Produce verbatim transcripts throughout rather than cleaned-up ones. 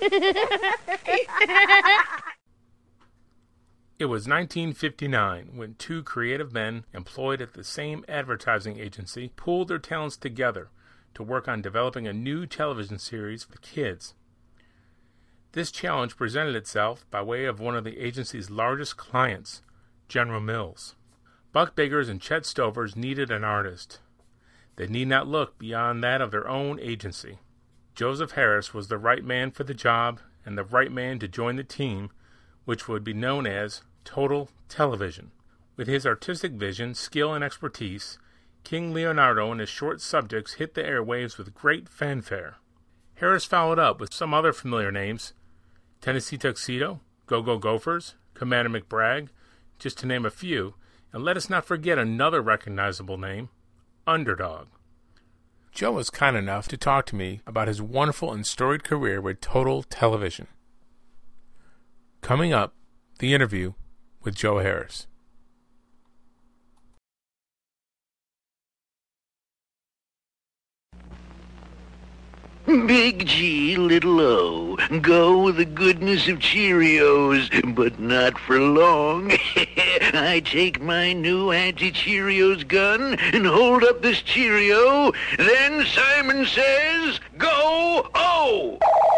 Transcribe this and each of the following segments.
It was nineteen fifty-nine when two creative men employed at the same advertising agency pooled their talents together to work on developing a new television series for kids. This challenge presented itself by way of one of the agency's largest clients, General Mills. Buck Biggers and Chet Stovers needed an artist. They need not look beyond that of their own agency. Joseph Harris was the right man for the job and the right man to join the team, which would be known as Total Television. With his artistic vision, skill, and expertise, King Leonardo and his short subjects hit the airwaves with great fanfare. Harris followed up with some other familiar names: Tennessee Tuxedo, Go-Go Gophers, Commander McBragg, just to name a few, and let us not forget another recognizable name, Underdog. Joe was kind enough to talk to me about his wonderful and storied career with Total Television. Coming up, the interview with Joe Harris. Big G, little O, go with the goodness of Cheerios, but not for long. I take my new anti-Cheerios gun and hold up this Cheerio, then Simon says, go O!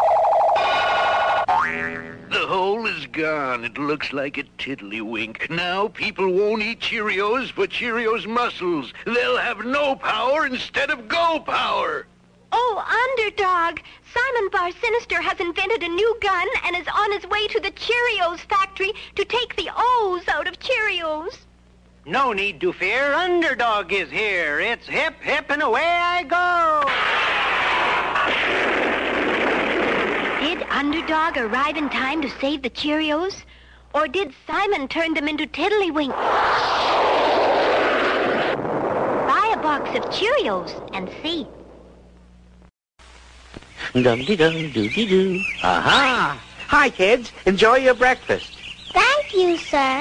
The hole is gone. It looks like a tiddlywink. Now people won't eat Cheerios, but Cheerios muscles. They'll have no power instead of go power. Oh, Underdog! Simon Bar Sinister has invented a new gun and is on his way to the Cheerios factory to take the O's out of Cheerios. No need to fear. Underdog is here. It's hip, hip, and away I go. Did Underdog arrive in time to save the Cheerios? Or did Simon turn them into tiddlywinks? Buy a box of Cheerios and see. Dum-de-dum-doo-de-doo. Aha! Hi, kids. Enjoy your breakfast. Thank you, sir.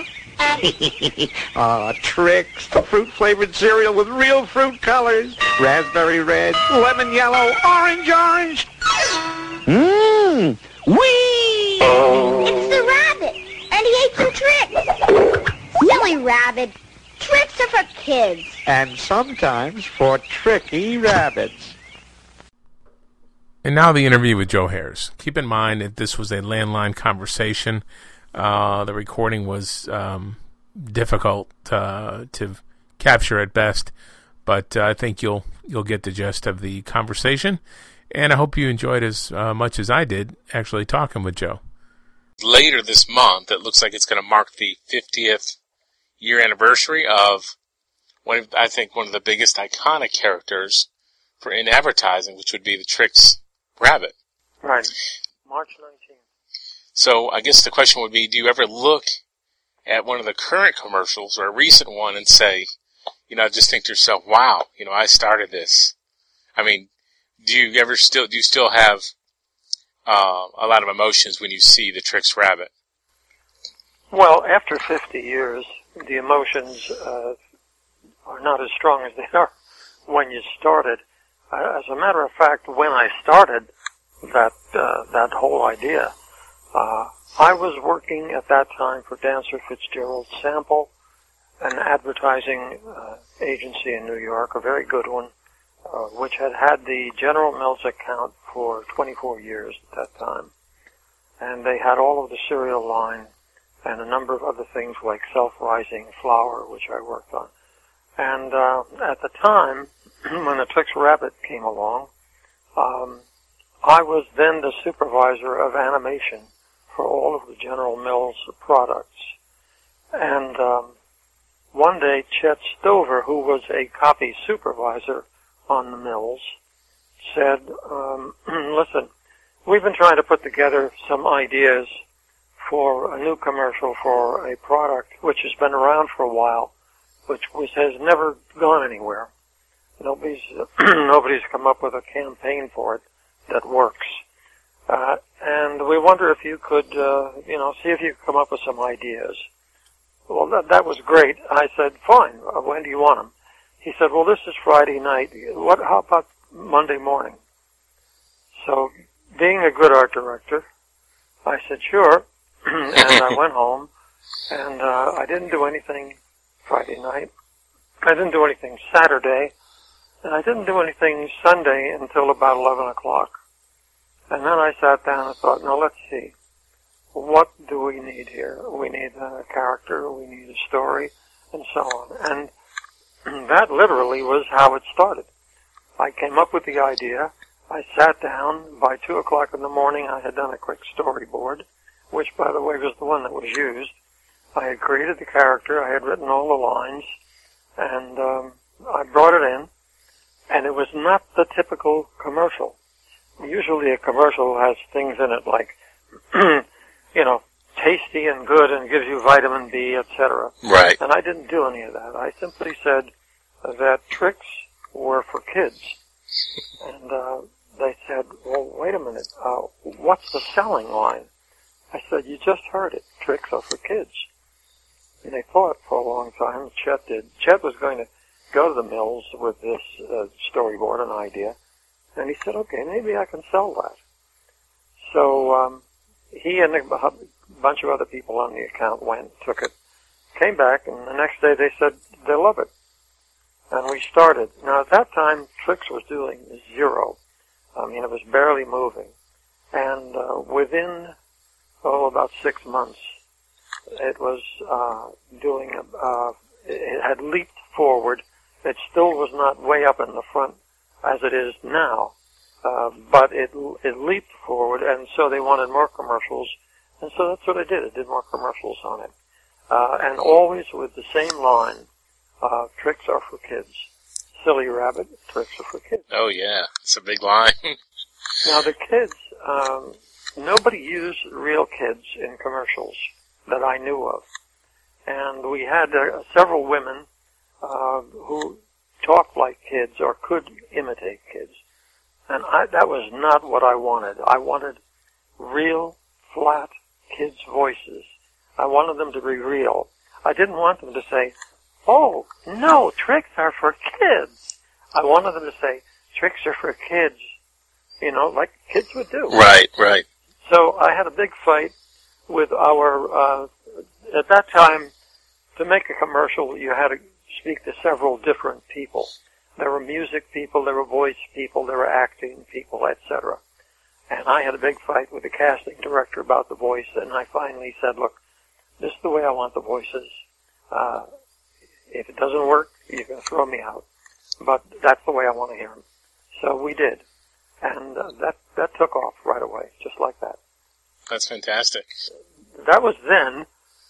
Aw, Trix. Fruit-flavored cereal with real fruit colors. Raspberry red, lemon yellow, orange orange. Mmm! Whee! It's the rabbit, and he ate some Trix. Silly rabbit. Tricks are for kids. And sometimes for tricky rabbits. And now the interview with Joe Harris. Keep in mind that this was a landline conversation. Uh, the recording was um, difficult uh, to capture at best, but uh, I think you'll you'll get the gist of the conversation. And I hope you enjoyed as uh, much as I did actually talking with Joe. Later this month, it looks like it's going to mark the fiftieth year anniversary of one of, I think, one of the biggest iconic characters for in advertising, which would be the Trix Rabbit. Right. March nineteenth. So I guess the question would be, do you ever look at one of the current commercials or a recent one and say, you know, just think to yourself, wow, you know, I started this. I mean, do you ever still, do you still have uh, a lot of emotions when you see the Trix Rabbit? Well, after fifty years, the emotions uh, are not as strong as they are when you started. As a matter of fact, when I started that uh, that whole idea, uh, I was working at that time for Dancer Fitzgerald Sample, an advertising uh, agency in New York, a very good one, uh, which had had the General Mills account for twenty-four years at that time. And they had all of the cereal line and a number of other things like self-rising flour, which I worked on. And uh, at the time, when the Trix Rabbit came along, um, I was then the supervisor of animation for all of the General Mills products. And um, one day, Chet Stover, who was a copy supervisor on the Mills, said, um, listen, we've been trying to put together some ideas for a new commercial for a product which has been around for a while, which was, has never gone anywhere. Nobody's nobody's come up with a campaign for it that works, uh, and we wonder if you could, uh, you know, see if you could come up with some ideas. Well, that that was great. I said, fine. Uh, when do you want them? He said, well, this is Friday night. What? How about Monday morning? So, being a good art director, I said, sure. And I went home, and uh, I didn't do anything Friday night. I didn't do anything Saturday, and I didn't do anything Sunday until about eleven o'clock. And then I sat down and thought, no, let's see. What do we need here? We need a character, we need a story, and so on. And that literally was how it started. I came up with the idea. I sat down. By two o'clock in the morning, I had done a quick storyboard, which, by the way, was the one that was used. I had created the character. I had written all the lines, and um, I brought it in, and it was not the typical commercial. Usually a commercial has things in it like, you know, tasty and good and gives you vitamin B, et cetera. Right. And I didn't do any of that. I simply said that tricks were for kids. And uh, they said, well, wait a minute, uh, what's the selling line? I said, you just heard it. Tricks are for kids. And they thought for a long time. Chet did. Chet was going to go to the mills with this uh, storyboard, an idea. And he said, okay, maybe I can sell that. So um, he and a bunch of other people on the account went, took it, came back, and the next day they said they love it. And we started. Now, at that time, Tricks was doing zero. I mean, it was barely moving. And uh, within, oh, about six months, it was uh, doing, uh, it had leaped forward. It still was not way up in the front as it is now, uh, but it it leaped forward, and so they wanted more commercials, and so that's what I did. I did more commercials on it, uh, and always with the same line, uh, tricks are for kids. Silly rabbit, tricks are for kids. Oh, yeah, it's a big line. Now, the kids, um, nobody used real kids in commercials that I knew of, and we had uh, several women uh, who talked like kids or could imitate kids. And I, that was not what I wanted. I wanted real, flat kids' voices. I wanted them to be real. I didn't want them to say, oh, no, tricks are for kids. I wanted them to say, tricks are for kids, you know, like kids would do. Right, right. So I had a big fight with our, uh, at that time, to make a commercial, you had to speak to several different people. There were music people, there were voice people, there were acting people, et cetera. And I had a big fight with the casting director about the voice, and I finally said, look, this is the way I want the voices. Uh, if it doesn't work, you can throw me out. But that's the way I want to hear them. So we did. And uh, that, that took off right away, just like that. That's fantastic. That was then,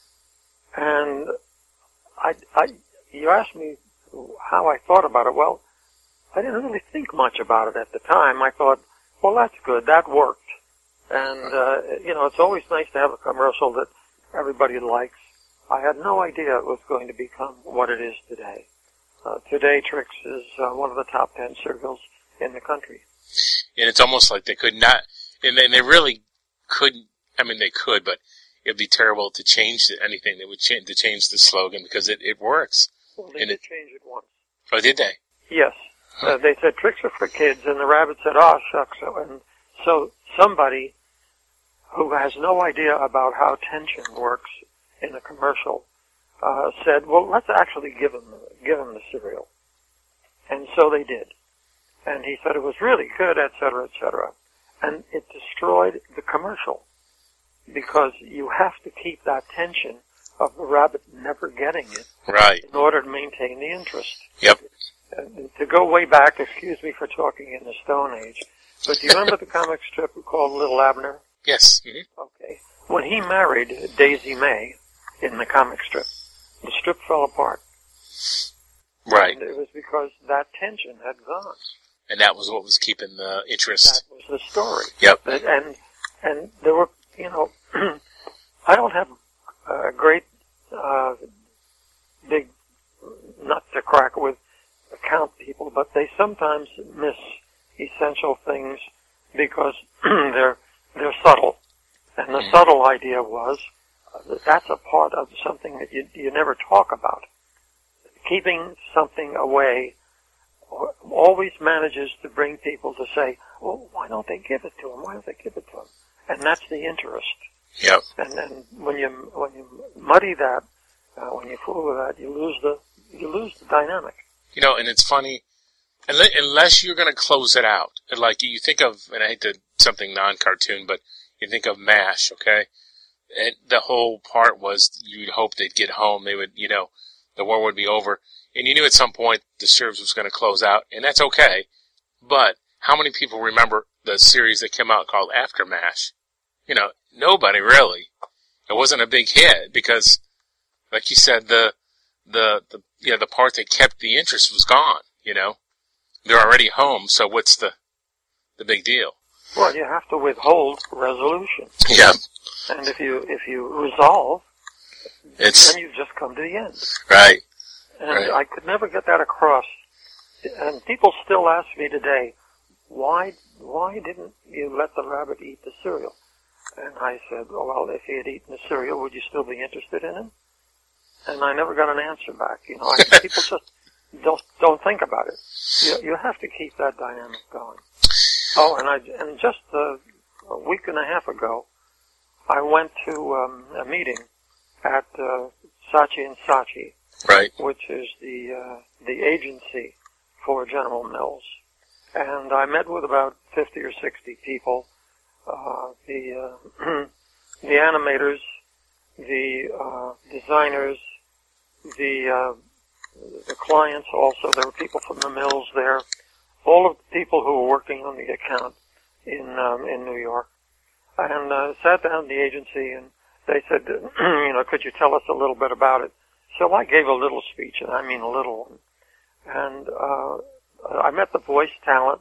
and I, I, you asked me how I thought about it. Well, I didn't really think much about it at the time. I thought, well, that's good. That worked. And, uh, you know, it's always nice to have a commercial that everybody likes. I had no idea it was going to become what it is today. Uh, today, Trix is uh, one of the top ten cereals in the country. And it's almost like they could not, and they, they really couldn't, I mean, they could, but it'd be terrible to change anything. They would change, to change the slogan because it, it works. Well, they and did it, change it once. Oh, did they? Yes. Huh. Uh, they said tricks are for kids, and the rabbit said, oh, shucks. And so somebody who has no idea about how tension works in a commercial uh, said, well, let's actually give him, give him the cereal. And so they did. And he said it was really good, et cetera, et cetera. And it destroyed the commercial because you have to keep that tension of the rabbit never getting it right in order to maintain the interest. Yep. And to go way back, excuse me for talking in the Stone Age, but do you remember the comic strip called Little Abner? Yes. Mm-hmm. Okay. When he married Daisy May in the comic strip, the strip fell apart. Right. And it was because that tension had gone. And that was what was keeping the interest. That was the story. Yep. And, and there were, you know, I don't have a great, uh, big nut to crack with account people, but they sometimes miss essential things because they're, they're subtle. And the mm. subtle idea was uh, that that's a part of something that you, you never talk about. Keeping something away always manages to bring people to say, well, why don't they give it to him? Why don't they give it to him? And that's the interest. Yep. And then when you when you muddy that, uh, when you fool with that, you lose the you lose the dynamic. You know, and it's funny, unless you're going to close it out. Like you think of, and I hate to something non-cartoon, but you think of MASH, okay? And the whole part was you'd hope they'd get home, they would, you know, the war would be over, and you knew at some point the series was going to close out, and that's okay. But how many people remember the series that came out called After MASH? You know, nobody really. It wasn't a big hit because, like you said, the the the yeah the part that kept the interest was gone. You know, they're already home, so what's the the big deal? Well, you have to withhold resolution. Yeah. And if you if you resolve, it's then you've just come to the end. Right. And right. I could never get that across. And people still ask me today, why why didn't you let the rabbit eat the cereal? And I said, oh, well, if he had eaten the cereal, would you still be interested in him? And I never got an answer back. You know, I, people just don't don't think about it. You you have to keep that dynamic going. Oh, and I and just uh, a week and a half ago, I went to um, a meeting at uh, Saatchi and Saatchi, right, which is the uh, the agency for General Mills, and I met with about fifty or sixty people. Uh, the uh, the animators, the uh, designers, the uh, the clients also. There were people from the mills there. All of the people who were working on the account in um, in New York, and uh, sat down in the agency, and they said, you know, could you tell us a little bit about it? So I gave a little speech, and I mean a little one. And uh, I met the voice talent,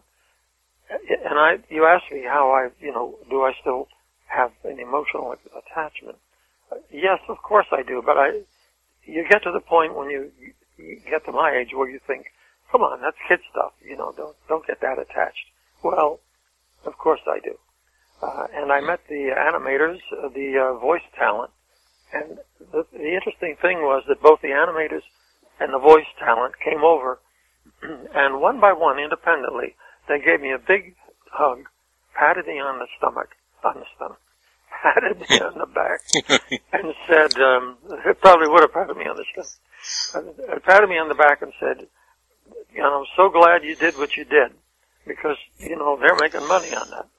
and I you asked me how I, you know, do I still have an emotional attachment? Uh, yes, of course I do, but I, you get to the point when you, you get to my age where you think, come on, that's kid stuff, you know, don't don't get that attached. Well, of course I do. Uh, and I met the animators, uh, the uh, voice talent, and the, the interesting thing was that both the animators and the voice talent came over, and one by one, independently, they gave me a big hug, patted me on the stomach, on the stomach, patted me on the back, and said, um, it probably would have patted me on the stomach, uh, patted me on the back and said, you know, I'm so glad you did what you did, because, you know, they're making money on that.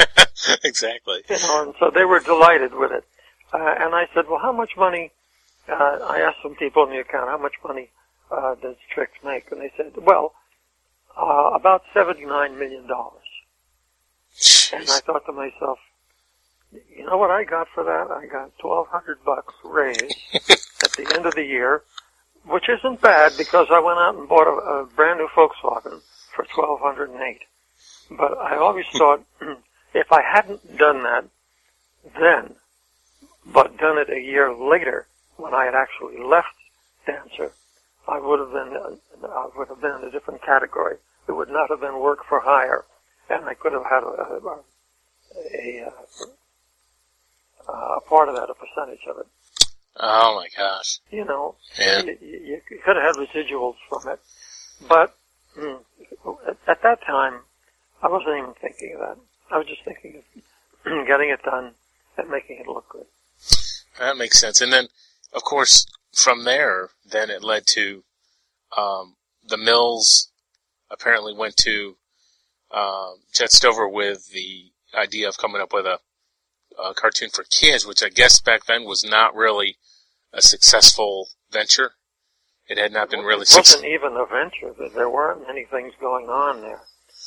Exactly. You know, and so they were delighted with it. Uh, and I said, well, how much money, uh, I asked some people in the account, how much money uh, does Trix make? And they said, well, uh, about seventy-nine million dollars. And I thought to myself, you know what I got for that? I got twelve hundred bucks raised at the end of the year, which isn't bad because I went out and bought a, a brand new Volkswagen for twelve hundred eight. But I always thought, if I hadn't done that then, but done it a year later, when I had actually left Dancer, I would have been, I would have been in a different category. It would not have been work for hire, and I could have had a, a, a, a, a part of that, a percentage of it. Oh my gosh! You know, yeah. you, you could have had residuals from it, but mm, at, at that time, I wasn't even thinking of that. I was just thinking of getting it done and making it look good. That makes sense. And then, of course, from there, then it led to um, the Mills apparently went to uh, Jet Stover with the idea of coming up with a, a cartoon for kids, which I guess back then was not really a successful venture. It had not been really successful. It wasn't even a venture. There weren't many things going on there.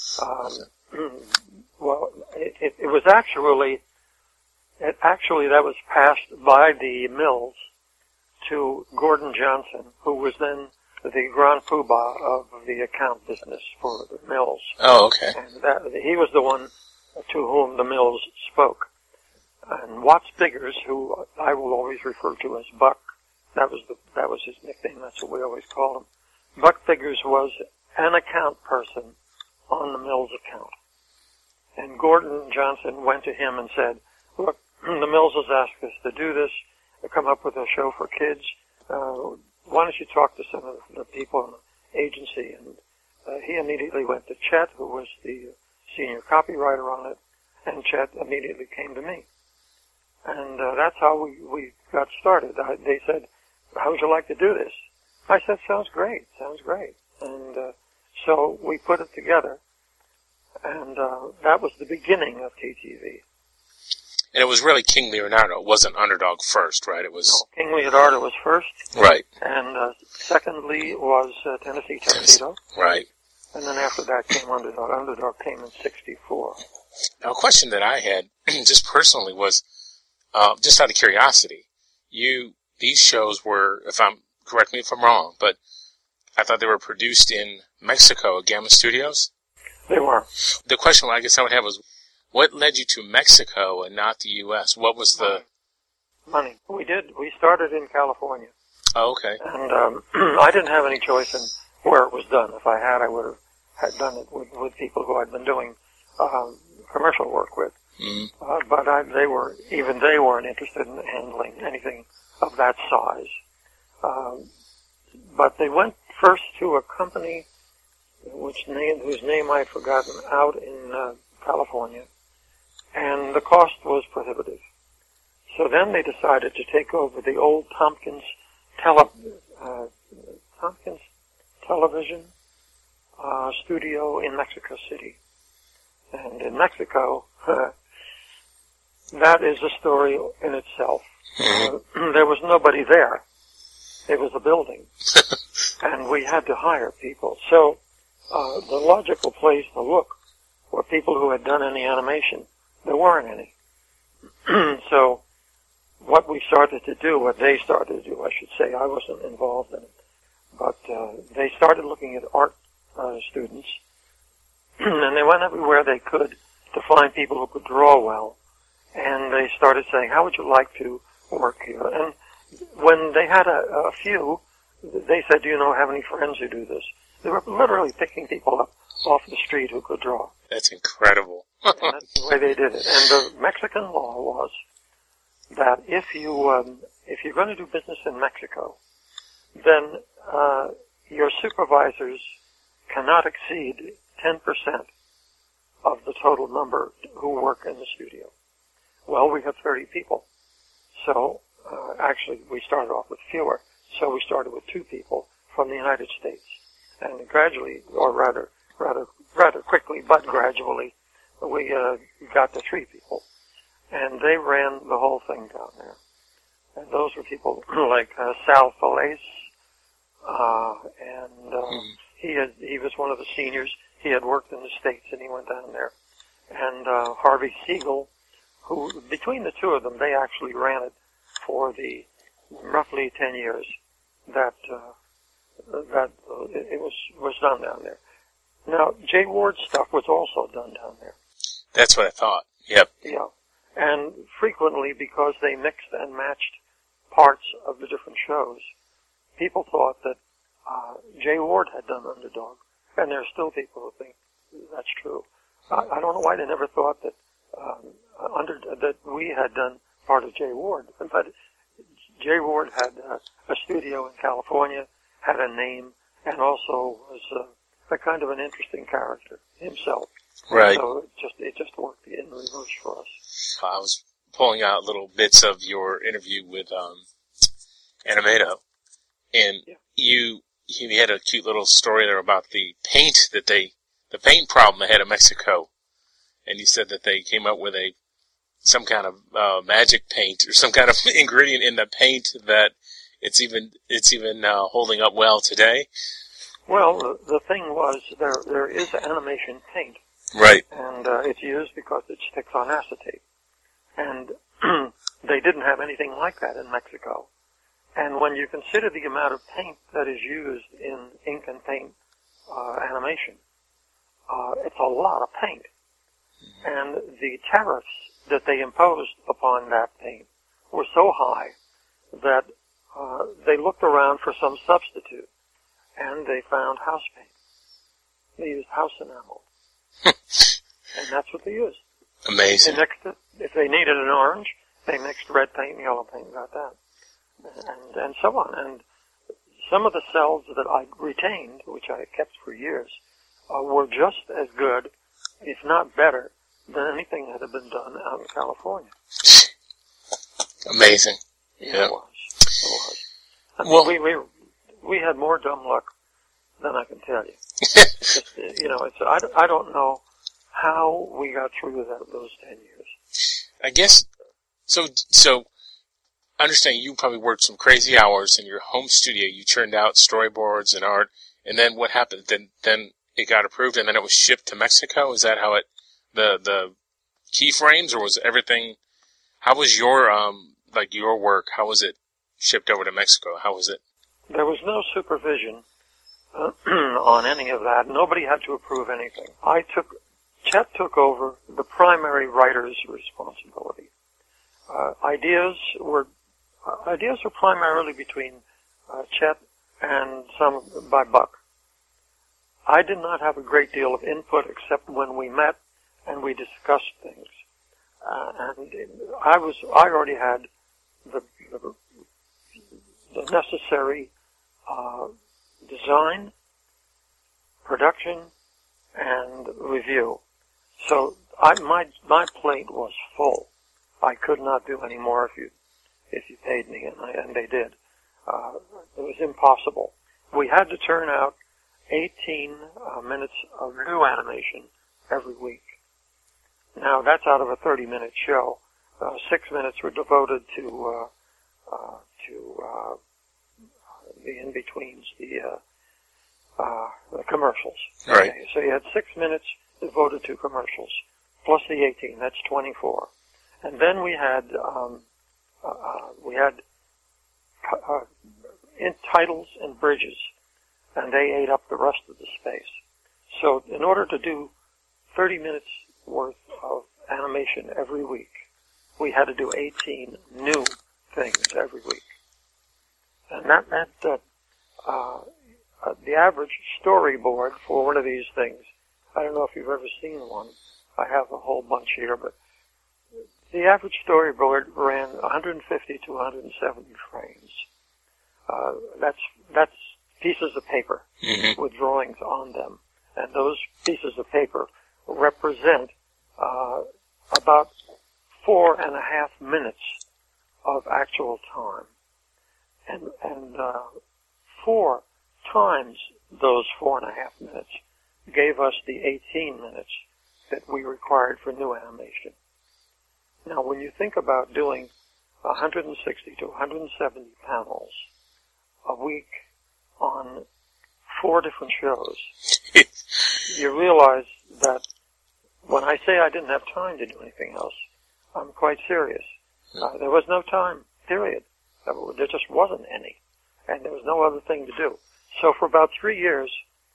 Um, well, it, it, it was actually, it actually that was passed by the Mills to Gordon Johnson, who was then the grand poobah of the account business for the Mills. Oh, okay. And that, he was the one to whom the Mills spoke. And Watts Biggers, who I will always refer to as Buck, that was the, that was his nickname. That's what we always called him. Buck Biggers was an account person on the Mills account. And Gordon Johnson went to him and said, look, the Mills has asked us to do this, to come up with a show for kids. Uh, why don't you talk to some of the people in the agency? And uh, he immediately went to Chet, who was the senior copywriter on it, and Chet immediately came to me. And uh, that's how we, we got started. I, they said, how would you like to do this? I said, sounds great, sounds great. And uh, so we put it together, and uh, that was the beginning of T T V. And it was really King Leonardo. It wasn't Underdog first, right? It was no, King Leonardo was first. Right. And uh, secondly was uh, Tennessee Tuxedo. Right. And then after that came Underdog. Underdog came in sixty-four. Now, a question that I had, just personally, was, uh, just out of curiosity, you, these shows were, if I'm, correct me if I'm wrong, but I thought they were produced in Mexico at Gamma Studios? They were. The question I guess I would have was, what led you to Mexico and not the U S? What was the... Money. We did. We started in California. Oh, okay. And um, I didn't have any choice in where it was done. If I had, I would have had done it with, with people who I'd been doing um, commercial work with. Mm-hmm. Uh, but I, they were, even they weren't interested in handling anything of that size. Um, but they went first to a company which name, whose name I'd forgotten, out in uh, California, and the cost was prohibitive. So then they decided to take over the old Tompkins tele, uh, Tompkins television uh, studio in Mexico City. And in Mexico, uh, that is a story in itself. Uh, there was nobody there. It was a building. And we had to hire people. So uh, the logical place to look were people who had done any animation. There weren't any. So what we started to do, what they started to do, I should say, I wasn't involved in it, but uh, they started looking at art uh, students, and they went everywhere they could to find people who could draw well, and they started saying, how would you like to work here? And when they had a, a few, they said, do you know, have any friends who do this? They were literally picking people up off the street who could draw. That's incredible. And that's the way they did it. And the Mexican law was that if you um, if you're going to do business in Mexico, then uh, your supervisors cannot exceed ten percent of the total number who work in the studio. Well, we have thirty people, so uh, actually we started off with fewer. So we started with two people from the United States, and gradually, or rather, rather, rather quickly, but gradually, we uh, got to three people. And they ran the whole thing down there. And those were people like uh, Sal Felice, uh, and uh, mm. he had, he was one of the seniors. He had worked in the States, and he went down there. And uh, Harvey Siegel, who, between the two of them, they actually ran it for the roughly ten years that uh, that uh, it was was done down there. Now, Jay Ward's stuff was also done down there. That's what I thought. Yep. Yeah. And frequently, because they mixed and matched parts of the different shows, people thought that uh, Jay Ward had done Underdog. And there are still people who think that's true. I, I don't know why they never thought that um, under that we had done part of Jay Ward. But Jay Ward had uh, a studio in California, had a name, and also was uh, a kind of an interesting character himself. Right. So it just it just worked in reverse for us. I was pulling out little bits of your interview with um, Animato, and yeah. you you had a cute little story there about the paint that they the paint problem they had in Mexico, and you said that they came up with a some kind of uh, magic paint or some kind of ingredient in the paint that it's even it's even uh, holding up well today. Well, the, the thing was there there is animation paint. Right. And uh, it's used because it sticks on acetate. And they didn't have anything like that in Mexico. And when you consider the amount of paint that is used in ink and paint uh, animation, uh, it's a lot of paint. And the tariffs that they imposed upon that paint were so high that uh, they looked around for some substitute, and they found house paint. They used house enamel. And that's what they used. Amazing. They mixed it. If they needed an orange, they mixed red paint and yellow paint and got that. And, and so on. And some of the cells that I retained, which I kept for years, uh, were just as good, if not better, than anything that had been done out in California. Amazing. Yeah, Yeah. it was. It was. I mean, Well- we, we, we had more dumb luck than I can tell you. It's just, you know, it's, I, I don't know how we got through that, those ten years. I guess, so, so, I understand you probably worked some crazy hours in your home studio. You churned out storyboards and art, and then what happened? Then, then it got approved, and then it was shipped to Mexico? Is that how it, the, the keyframes, or was everything, how was your, um, like your work, how was it shipped over to Mexico? How was it? There was no supervision uh, on any of that. Nobody had to approve anything. I took, Chet took over the primary writer's responsibility. Uh, ideas were, uh, ideas were primarily between uh, Chet and some by Buck. I did not have a great deal of input except when we met and we discussed things. Uh, and I was, I already had the, the, the necessary uh, design, production, and review. So I, my my plate was full. I could not do any more if you if you paid me, and, I, and they did. Uh, it was impossible. We had to turn out eighteen uh, minutes of new animation every week. Now that's out of a thirty-minute show. Uh, six minutes were devoted to uh, uh, to uh, the in-betweens, the, uh, uh, the commercials. Right. Okay, so you had six minutes devoted to commercials, plus the eighteen, that's twenty-four. And then we had, um, uh, we had uh, in titles and bridges, and they ate up the rest of the space. So in order to do thirty minutes worth of animation every week, we had to do eighteen new things every week. And that meant that uh, uh, the average storyboard for one of these things, I don't know if you've ever seen one. I have a whole bunch here, but the average storyboard ran one hundred fifty to one hundred seventy frames. Uh, that's that's pieces of paper Mm-hmm. with drawings on them, and those pieces of paper represent uh, about four and a half minutes of actual time. And, and uh, four times those four and a half minutes gave us the eighteen minutes that we required for new animation. Now, when you think about doing one hundred sixty to one hundred seventy panels a week on four different shows, you realize that when I say I didn't have time to do anything else, I'm quite serious. Uh, there was no time, period. There just wasn't any. And there was no other thing to do. So for about three years,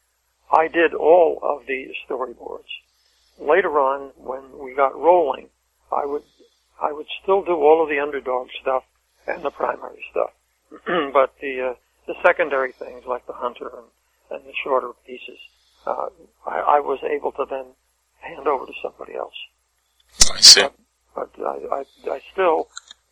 I did all of the storyboards. Later on, when we got rolling, I would, I would still do all of the underdog stuff and the primary stuff. But the, uh, the secondary things like the hunter and, and the shorter pieces, uh, I, I was able to then hand over to somebody else. I see. But, but I, I, I still,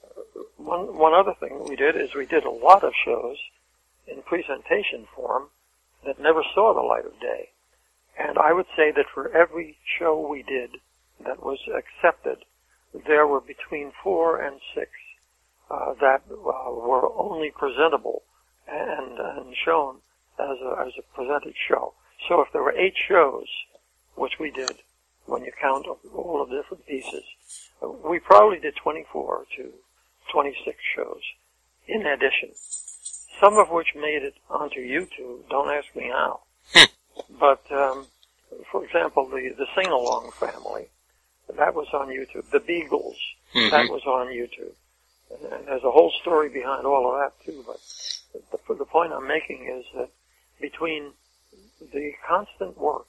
one, one other thing we did is we did a lot of shows in presentation form that never saw the light of day. And I would say that for every show we did that was accepted, there were between four and six uh, that uh, were only presentable and, and shown as a, as a presented show. So if there were eight shows, which we did, when you count all of the different pieces, we probably did twenty-four to twenty-six shows in addition, some of which made it onto YouTube. Don't ask me how. But, um, for example, the, the Sing-Along family, that was on YouTube. The Beagles, Mm-hmm. that was on YouTube. And, and there's a whole story behind all of that, too. But the, the point I'm making is that between the constant work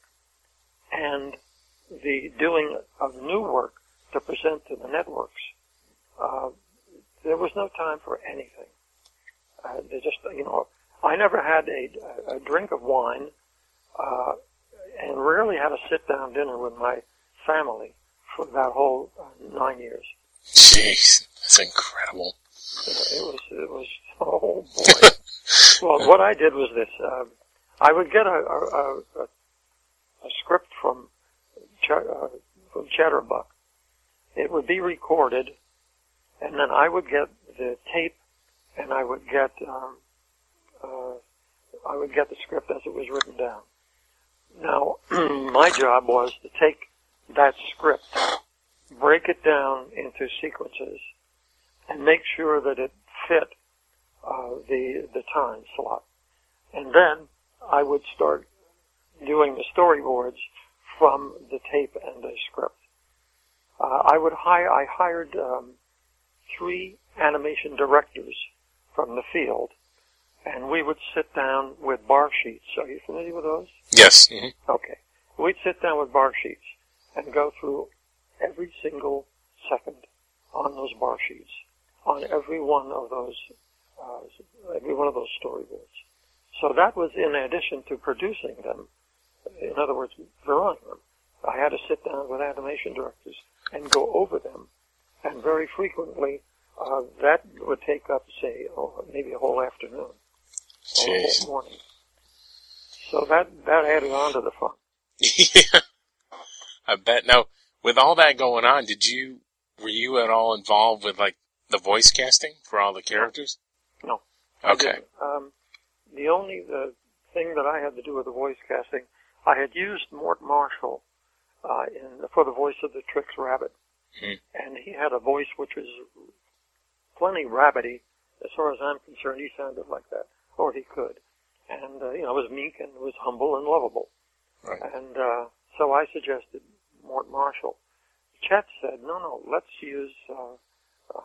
and the doing of new work to present to the networks, uh, there was no time for anything. Uh, they just, you know, I never had a, a drink of wine, uh, and rarely had a sit-down dinner with my family for that whole uh, nine years. Jeez, that's incredible. It was, it was, oh boy. Well, what I did was this. Uh, I would get a, a, a, a script from, Ch- uh, from Chatterbuck. It would be recorded, and then I would get the tape, and I would get um, uh, I would get the script as it was written down. Now, my job was to take that script, break it down into sequences, and make sure that it fit uh, the the time slot. And then I would start doing the storyboards from the tape and the script. Uh, I would hire. I hired um, three animation directors from the field, and we would sit down with bar sheets. Are you familiar with those? Yes. Mm-hmm. Okay. We'd sit down with bar sheets and go through every single second on those bar sheets, on every one of those, uh, every one of those storyboards. So that was in addition to producing them. In other words, drawing them. I had to sit down with animation directors and go over them, and very frequently uh, that would take up, say, oh, maybe a whole afternoon, Jeez. or a whole morning. So that that added on to the fun. Yeah, I bet. Now, with all that going on, did you were you at all involved with like the voice casting for all the characters? No. Okay. Um, the only uh, thing that I had to do with the voice casting, I had used Mort Marshall uh, in for the voice of the Trix Rabbit, mm-hmm. and he had a voice which was plenty rabbity. As far as I'm concerned, he sounded like that, or he could, and uh, you know, was meek and was humble and lovable. Right. And uh, so I suggested Mort Marshall. Chet said, "No, no, let's use uh, uh,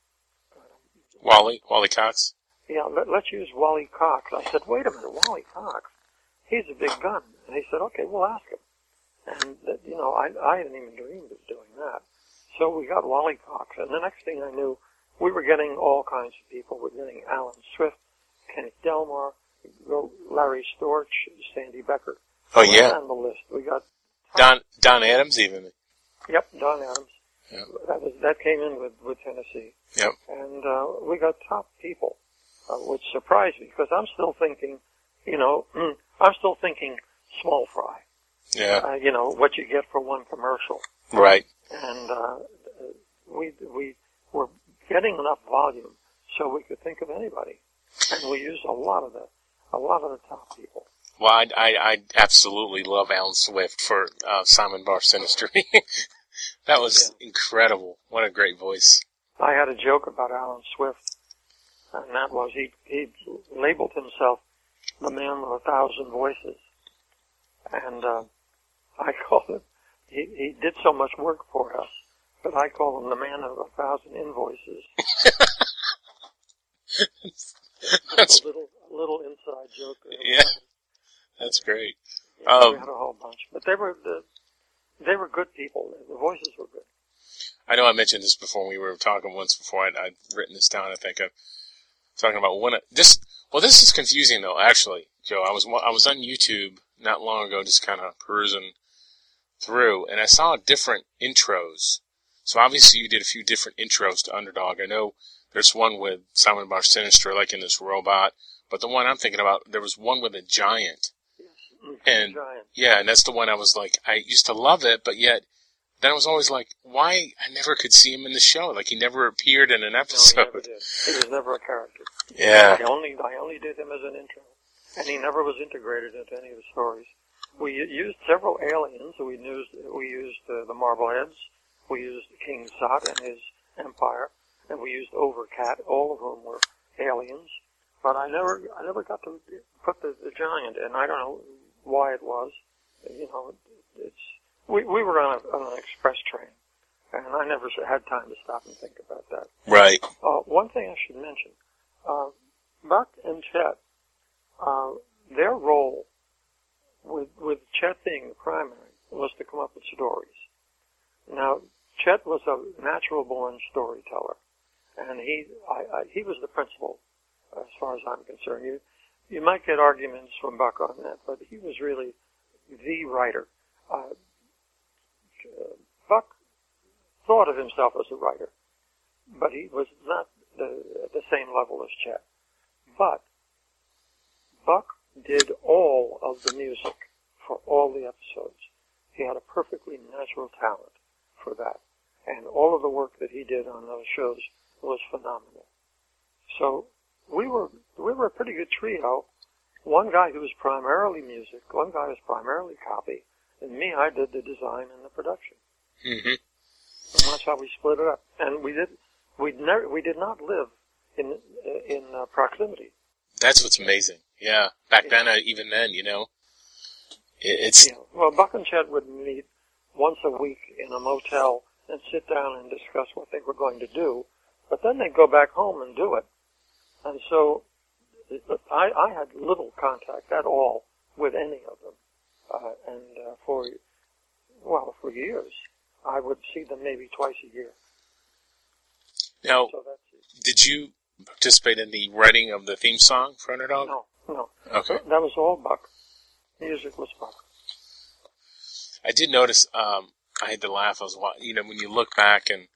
Wally Wally Cox." Yeah, let, let's use Wally Cox. I said, wait a minute, Wally Cox, he's a big gun. And he said, okay, we'll ask him. And, that, you know, I, I hadn't even dreamed of doing that. So we got Wally Cox. And the next thing I knew, we were getting all kinds of people. We were getting Alan Swift, Kenneth Delmar, Larry Storch, Sandy Becker. Oh, yeah. On the list. We got... Don Don Adams, even. Yep, Don Adams. Yep. That was that came in with, with Tennessee. Yep. And uh, we got top people. Uh, which surprised me, because I'm still thinking, you know, I'm still thinking small fry. Yeah. Uh, you know, what you get for one commercial. Right. And uh, we we were getting enough volume so we could think of anybody, and we used a lot of the a lot of the top people. Well, I I, I absolutely love Alan Swift for uh, Simon Bar Sinister. That was yeah. incredible. What a great voice. I had a joke about Alan Swift. And that was, he, he labeled himself the man with a thousand voices. And uh, I called him, he, he did so much work for us, but I call him the man of a thousand invoices. That's a little, a little inside joke there. Yeah, that's great. Yeah, um, we had a whole bunch. But they were, the, they were good people. The voices were good. I know I mentioned this before. We were talking once before. I'd, I'd written this down, I think. Of, talking about one of this. Well, this is confusing though. Actually, Joe, I was I was on YouTube not long ago, just kind of perusing through, and I saw different intros. So obviously, you did a few different intros to Underdog. I know there's one with Simon Bar Sinister, like in this robot, but the one I'm thinking about, there was one with a giant, yes, and giant. Yeah, and that's the one I was like, I used to love it, but yet. Then I was always like, why? I never could see him in the show. Like, he never appeared in an episode. No, he never did. He was never a character. Yeah. I only, I only did him as an intro. And he never was integrated into any of the stories. We used several aliens. We used, we used uh, the Marbleheads. We used King Zot and his empire. And we used Overcat, all of whom were aliens. But I never, I never got to put the, the giant in. I don't know why it was. You know, it's, We we were on, a, on an express train, and I never had time to stop and think about that. Right. Uh, one thing I should mention, uh, Buck and Chet, uh, their role, with with Chet being the primary, was to come up with stories. Now, Chet was a natural-born storyteller, and he I, I, he was the principal, as far as I'm concerned. You you might get arguments from Buck on that, but he was really the writer. Uh, Uh, Buck thought of himself as a writer, but he was not the, at the same level as Chet. But Buck did all of the music for all the episodes. He had a perfectly natural talent for that. And all of the work that he did on those shows was phenomenal. So we were we were a pretty good trio. One guy who was primarily music, one guy was primarily copy, and me, I did the design and the production. Mm-hmm. And that's how we split it up. And we did we never we did not live in in uh, proximity. That's what's amazing. Yeah, back yeah. then, uh, even then, you know, it, it's Yeah. Well, Buck and Chet would meet once a week in a motel and sit down and discuss what they were going to do, but then they'd go back home and do it. And so I, I had little contact at all with any of them. Uh, and uh, for, well, for years, I would see them maybe twice a year. Now, So that's it. did you participate in the writing of the theme song for Underdog? No, no. Okay. That was all Buck. Music was Buck. I did notice, um, I had to laugh. I was, wa- you know, when you look back and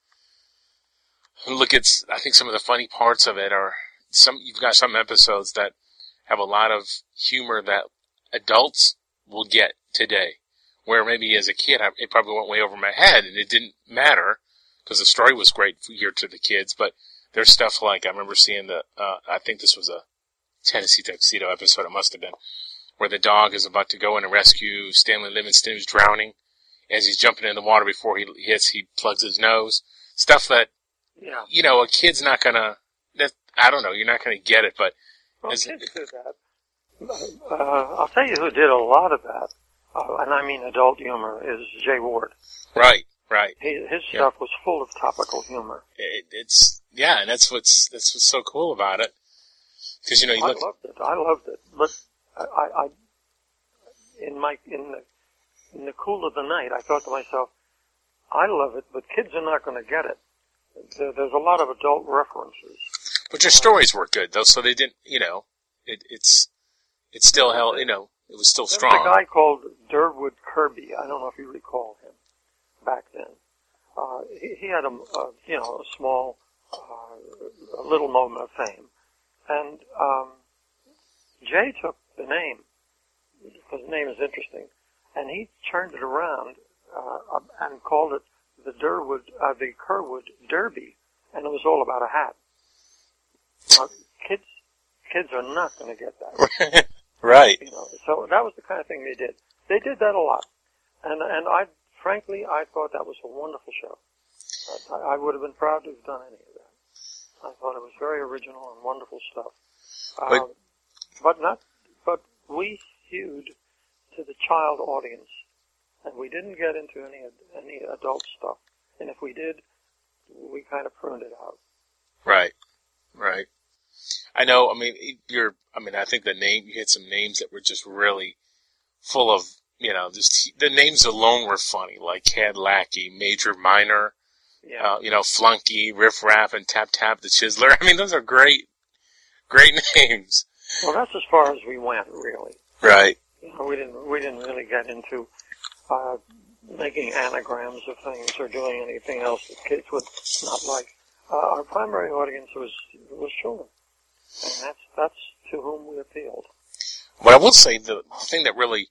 look at, I think some of the funny parts of it are some, you've got some episodes that have a lot of humor that adults will get today, where maybe as a kid, I, it probably went way over my head and it didn't matter because the story was great here to the kids, but there's stuff like, I remember seeing the, uh, I think this was a Tennessee Tuxedo episode, it must have been, where the dog is about to go in and rescue Stanley Livingston, who's drowning. As he's jumping in the water before he hits, he plugs his nose. Stuff that, Yeah. you know, a kid's not gonna, that, I don't know, you're not gonna get it, but. Well, as, kids do that. Uh, I'll tell you who did a lot of that, uh, and I mean adult humor, is Jay Ward. Right, right. He, his Yeah. stuff was full of topical humor. It, it's, yeah, and that's what's, that's what's so cool about it. Cause, you know, you I look. loved it. I loved it. But I, I, in my, in the, in the cool of the night, I thought to myself, I love it, but kids are not going to get it. There, there's a lot of adult references. But your stories were good, though, so they didn't, you know, it, it's, it's still held, you know, it was still There strong. was a guy called Durwood Kirby. I don't know if you recall him back then. Uh, he, he had a, a, you know, a small, uh, a little moment of fame. And, um, Jay took the name, because the name is interesting, and he turned it around, uh, and called it the Durwood, uh, the Kerwood Derby, and it was all about a hat. Now, kids, kids are not going to get that. Right. You know, so that was the kind of thing they did. They did that a lot, and and I, frankly, I thought that was a wonderful show. I, I would have been proud to have done any of that. I thought it was very original and wonderful stuff. But, Um, but not, but we hewed to the child audience, and we didn't get into any any adult stuff. And if we did, we kind of pruned it out. right, right. I know, I mean, you're, I mean, I think the name, you had some names that were just really full of, you know, just, the names alone were funny, like Cad Lackey, Major Minor, Yeah. uh, you know, Flunky, Riff Raff, and Tap Tap the Chiseler. I mean, those are great, great names. Well, that's as far as we went, really. Right. You know, we didn't we didn't really get into uh, making anagrams of things or doing anything else that kids would not like. Uh, our primary audience was was children, and that's that's to whom we appealed. But I will say the thing that really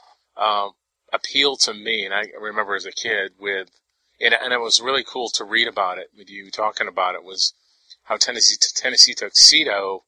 um, appealed to me, and I remember as a kid with, and, and it was really cool to read about it with you talking about it, was how Tennessee Tennessee Tuxedo,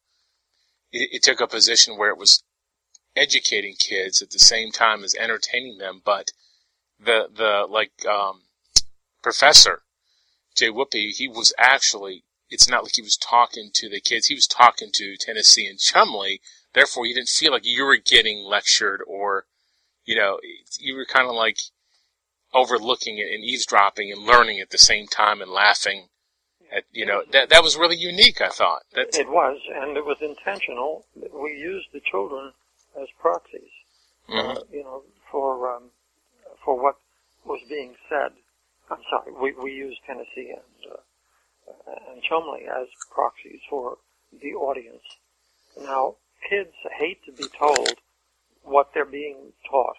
it, it took a position where it was educating kids at the same time as entertaining them, but the the like um, Professor Jay Whoopi, he was actually, it's not like he was talking to the kids, he was talking to Tennessee and Chumley. Therefore, you didn't feel like you were getting lectured or, you know, you were kind of like overlooking it and eavesdropping and learning at the same time and laughing at, you know, that that was really unique, I thought. That's, It was, and it was intentional. We used the children as proxies, mm-hmm. uh, you know, for um, for what was being said. I'm sorry, we we used Tennessee and uh, and Chumley as proxies for the audience. Now, kids hate to be told what they're being taught.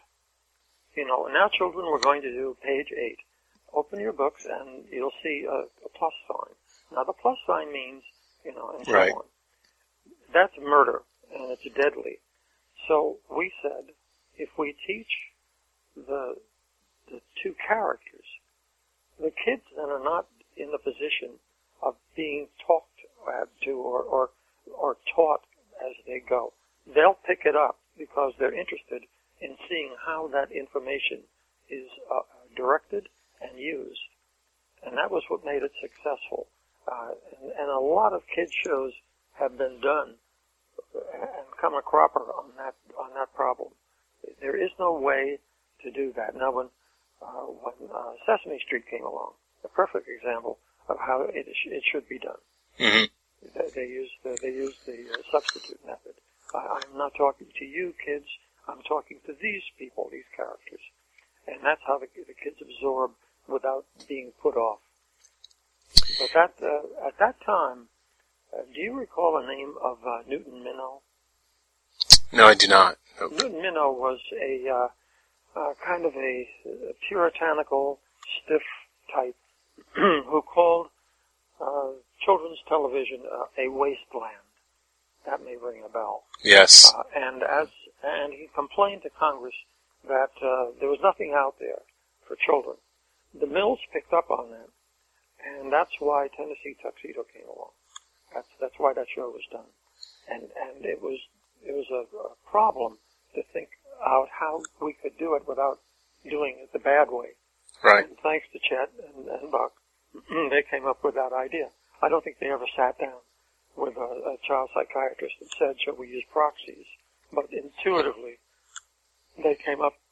You know, now children, we're going to do page eight. Open your books and you'll see a, a plus sign. Now, the plus sign means, you know, and so Right. on. That's murder, and it's deadly. So we said, if we teach the the two characters, the kids then are not in the position of being or, or, or taught as they go. They'll pick it up because they're interested in seeing how that information is uh, directed and used. And that was what made it successful. Uh, and, and a lot of kids shows have been done and come a cropper on that on that problem. There is no way to do that. Now, when uh, when uh, Sesame Street came along, a perfect example of how it it should be done. Mm-hmm. They, they used the, they used the uh, substitute method. I, I'm not talking to you kids. I'm talking to these people, these characters, and that's how the, the kids absorb without being put off. But that uh, at that time, uh, do you recall the name of uh, Newton Minow? No, I do not. Nope. Newton Minow was a uh, uh, kind of a, a puritanical, stiff type who called uh, children's television uh, a wasteland. That may ring a bell. Yes. Uh, and as and he complained to Congress that uh, there was nothing out there for children. The Mills picked up on that, and that's why Tennessee Tuxedo came along. That's that's why that show was done, and and it was it was a, a problem to think out how we could do it without doing it the bad way. Right. And thanks to Chet and, and Buck, they came up with that idea. I don't think they ever sat down with a, a child psychiatrist and said, "Shall we use proxies?" But intuitively, they came up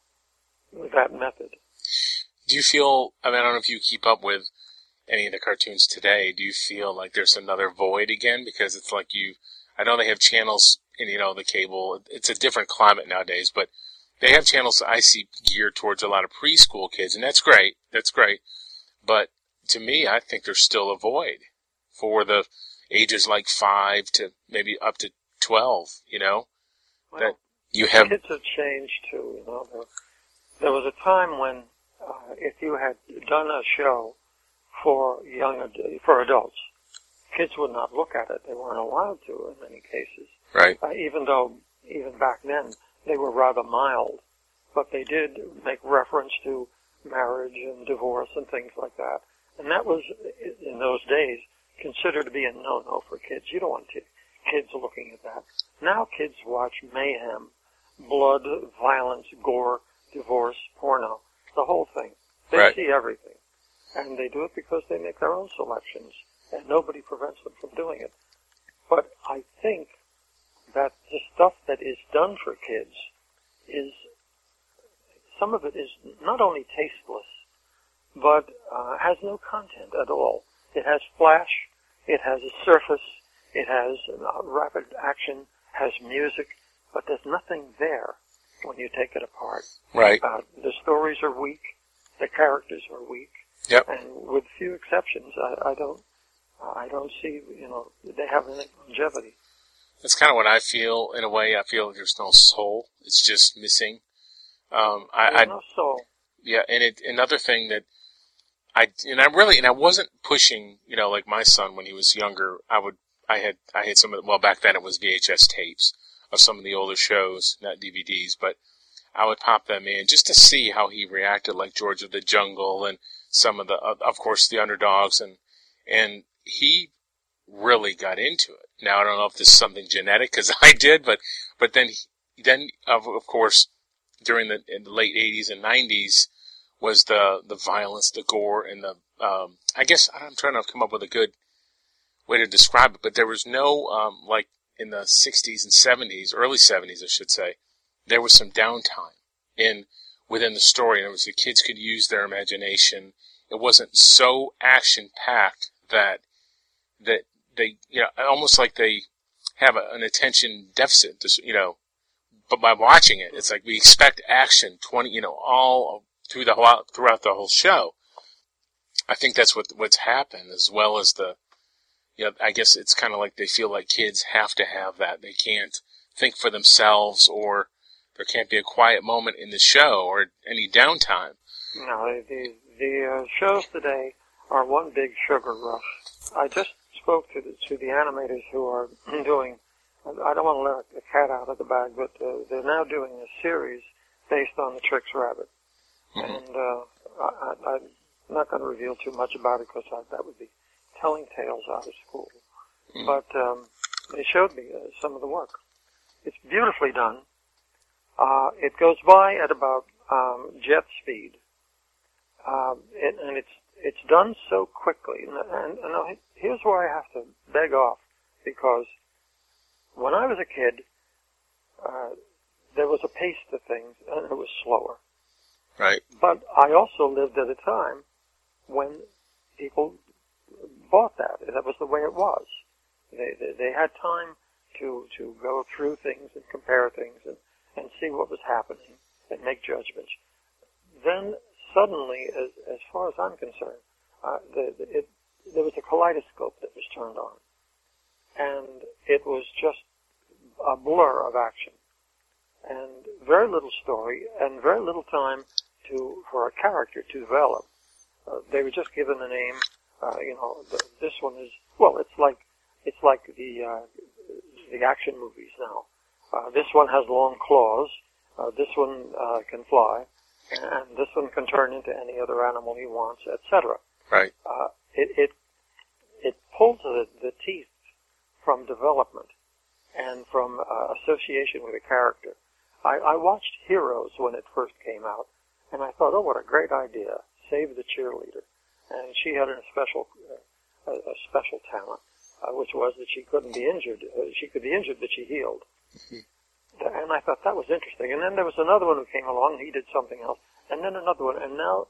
with that method. Do you feel, I mean, I don't know if you keep up with any of the cartoons today, do you feel like there's another void again? Because it's like you, I know they have channels in, you know, the cable, it's a different climate nowadays, but they have channels I see geared towards a lot of preschool kids, and that's great, that's great. But to me, I think there's still a void for the ages like five to maybe up to twelve, you know? Well, that you have. Kids have changed too, you know. There, there was a time when uh, if you had done a show for young ad- for adults, kids would not look at it. They weren't allowed to in many cases. Right. Uh, even though even back then they were rather mild, but they did make reference to marriage and divorce and things like that. And that was, in those days, considered to be a no-no for kids. You don't want to, kids looking at that. Now kids watch mayhem, blood, violence, gore, divorce, porno, the whole thing. They Right. see everything. And they do it because they make their own selections, and nobody prevents them from doing it. But I think that the stuff that is done for kids is, some of it is not only tasteless, but uh, has no content at all. It has flash, it has a surface, it has uh, rapid action, has music, but there's nothing there when you take it apart. Right. Uh, the stories are weak, the characters are weak, Yep. and with few exceptions, I, I don't, I don't see, you know, they have any longevity. That's kind of what I feel, in a way. I feel like there's no soul. It's just missing. Um, I, There's I, no soul. yeah, and it, another thing that I, and I really, and I wasn't pushing, you know, like my son when he was younger, I would, I had, I had some of the, well, back then it was V H S tapes of some of the older shows, not D V Ds, but I would pop them in just to see how he reacted, like George of the Jungle and some of the, of course, the Underdogs, and, and he really got into it. Now, I don't know if this is something genetic, because I did, but, but then, then, of, of course, during the, in the late eighties and nineties was the, the violence, the gore, and the, um, I guess I'm trying to come up with a good way to describe it, but there was no, um, like in the sixties and seventies, early seventies, I should say, there was some downtime in, within the story, and it was the kids could use their imagination. It wasn't so action-packed that, that they, you know, almost like they have a, an attention deficit, you know, but by watching it, it's like we expect action twenty, you know, all through the whole, throughout the whole show. I think that's what, what's happened, as well as the, you know, I guess it's kind of like they feel like kids have to have that. They can't think for themselves, or there can't be a quiet moment in the show or any downtime. No, the, the uh, shows today are one big sugar rush. I just spoke to the, to the animators who are doing, I don't want to let the cat out of the bag, but uh, they're now doing a series based on the Trix Rabbit. Mm-hmm. And uh, I, I, I'm not going to reveal too much about it because that would be telling tales out of school. mm. but um, they showed me uh, some of the work. It's beautifully done. Uh, it goes by at about um, jet speed, um, it, and it's it's done so quickly. And, and, and here's where I have to beg off, because when I was a kid, uh, there was a pace to things, and it was slower. Right. But I also lived at a time when people bought that. That was the way it was. They they, they had time to to go through things and compare things and, and see what was happening and make judgments. Then suddenly, as as far as I'm concerned, uh, the, the, it, there was a kaleidoscope that was turned on, and it was just a blur of action, and very little story, and very little time to for a character to develop. Uh, they were just given a name. Uh, you know, the, this one is well. It's like it's like the uh, the action movies now. Uh, this one has long claws. Uh, this one uh, can fly, and this one can turn into any other animal he wants, et cetera. Right. Uh, it it it pulls the, the teeth from development and from uh, association with a character. I, I watched Heroes when it first came out, and I thought, oh, what a great idea! Save the cheerleader, and she had a special uh, a, a special talent, uh, which was that she couldn't be injured. Uh, she could be injured, but she healed. Mm-hmm. And I thought that was interesting. And then there was another one who came along, and he did something else. And then another one. And now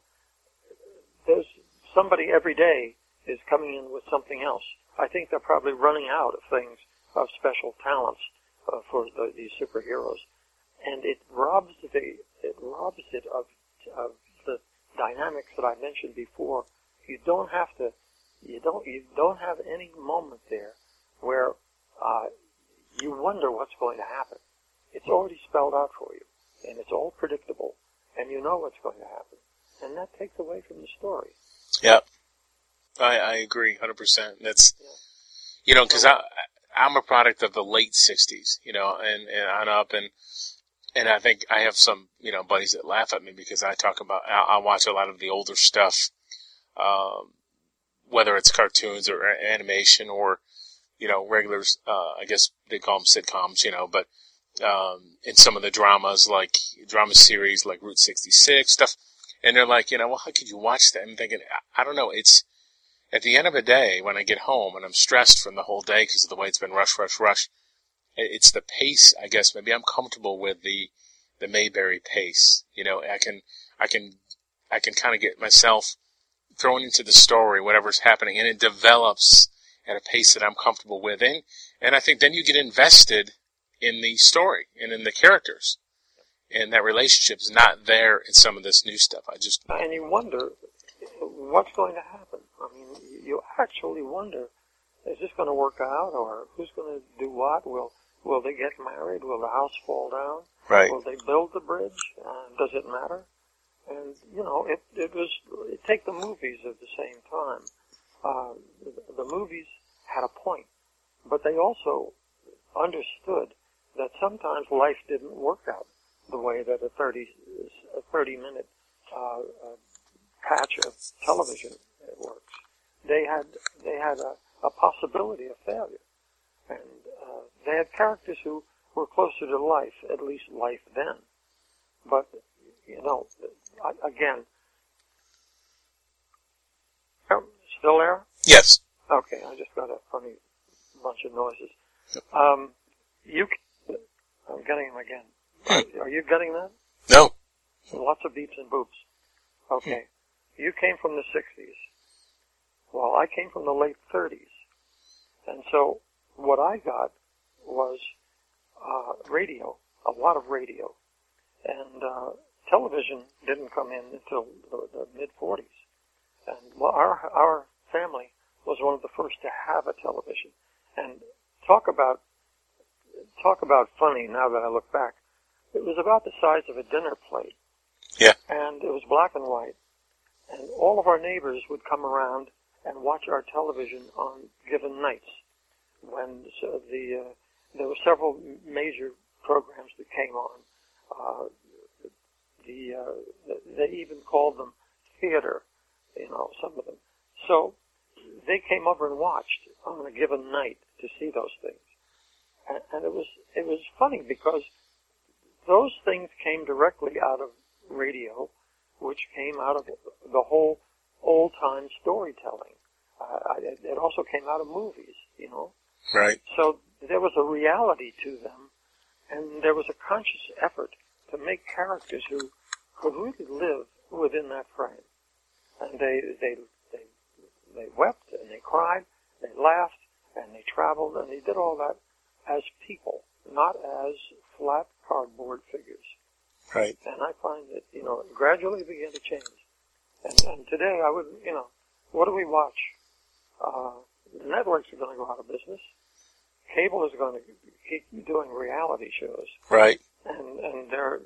there's somebody every day is coming in with something else. I think they're probably running out of things, of special talents uh, for the, these superheroes. And it robs the, it robs it of, of the dynamics that I mentioned before. You don't have to, you don't, you don't have any moment there where uh, you wonder what's going to happen. It's already spelled out for you, and it's all predictable, and you know what's going to happen, and that takes away from the story. Yeah, I, I agree, one hundred percent. That's, yeah. You know, because I, I'm a product of the late sixties, you know, and, and on up, and and I think I have some, you know, buddies that laugh at me because I talk about, I, I watch a lot of the older stuff, um, whether it's cartoons or animation or, you know, regulars, uh, I guess they call them sitcoms, you know, but Um, in some of the dramas, like drama series, like Route sixty-six stuff, and they're like, you know, well, how could you watch that? I'm thinking, I don't know. It's at the end of the day when I get home and I'm stressed from the whole day because of the way it's been rush, rush, rush. It's the pace, I guess. Maybe I'm comfortable with the the Mayberry pace. You know, I can, I can, I can kind of get myself thrown into the story, whatever's happening, and it develops at a pace that I'm comfortable with, and and I think then you get invested in the story and in the characters, and that relationship is not there in some of this new stuff. I just and you wonder what's going to happen. I mean, you actually wonder: is this going to work out, or who's going to do what? Will Will they get married? Will the house fall down? Right. Will they build the bridge? Uh, does it matter? And you know, it it was. It, take the movies at the same time. Uh, the, the movies had a point, but they also understood that sometimes life didn't work out the way that a thirty, a thirty minute uh, uh, patch of television works. They had, they had a, a possibility of failure. And uh, they had characters who were closer to life, at least life then. But, you know, again, still there? Yes. Okay, I just got a funny bunch of noises. Um, you I'm getting them again. Are you getting that? No. Lots of beeps and boops. Okay. You came from the sixties. Well, I came from the late thirties. And so what I got was uh, radio, a lot of radio. And uh, television didn't come in until the, the mid-forties. And well, our, our family was one of the first to have a television. And talk about Talk about funny now that I look back. It was about the size of a dinner plate. Yeah. And it was black and white. And all of our neighbors would come around and watch our television on given nights. When so the uh, there were several major programs that came on. Uh, the uh, they even called them theater, you know, some of them. So they came over and watched on a given night to see those things. And, and it was it was funny because those things came directly out of radio, which came out of the whole old-time storytelling. Uh, it, it also came out of movies, you know. Right. So there was a reality to them, and there was a conscious effort to make characters who could really live within that frame. And they they they they wept and they cried, they laughed and they traveled and they did all that as people, not as flat cardboard figures. Right. And I find that, you know, it gradually began to change. And, and today I would, you know, what do we watch? Uh, the networks are going to go out of business. Cable is going to keep doing reality shows. Right. And, and they're,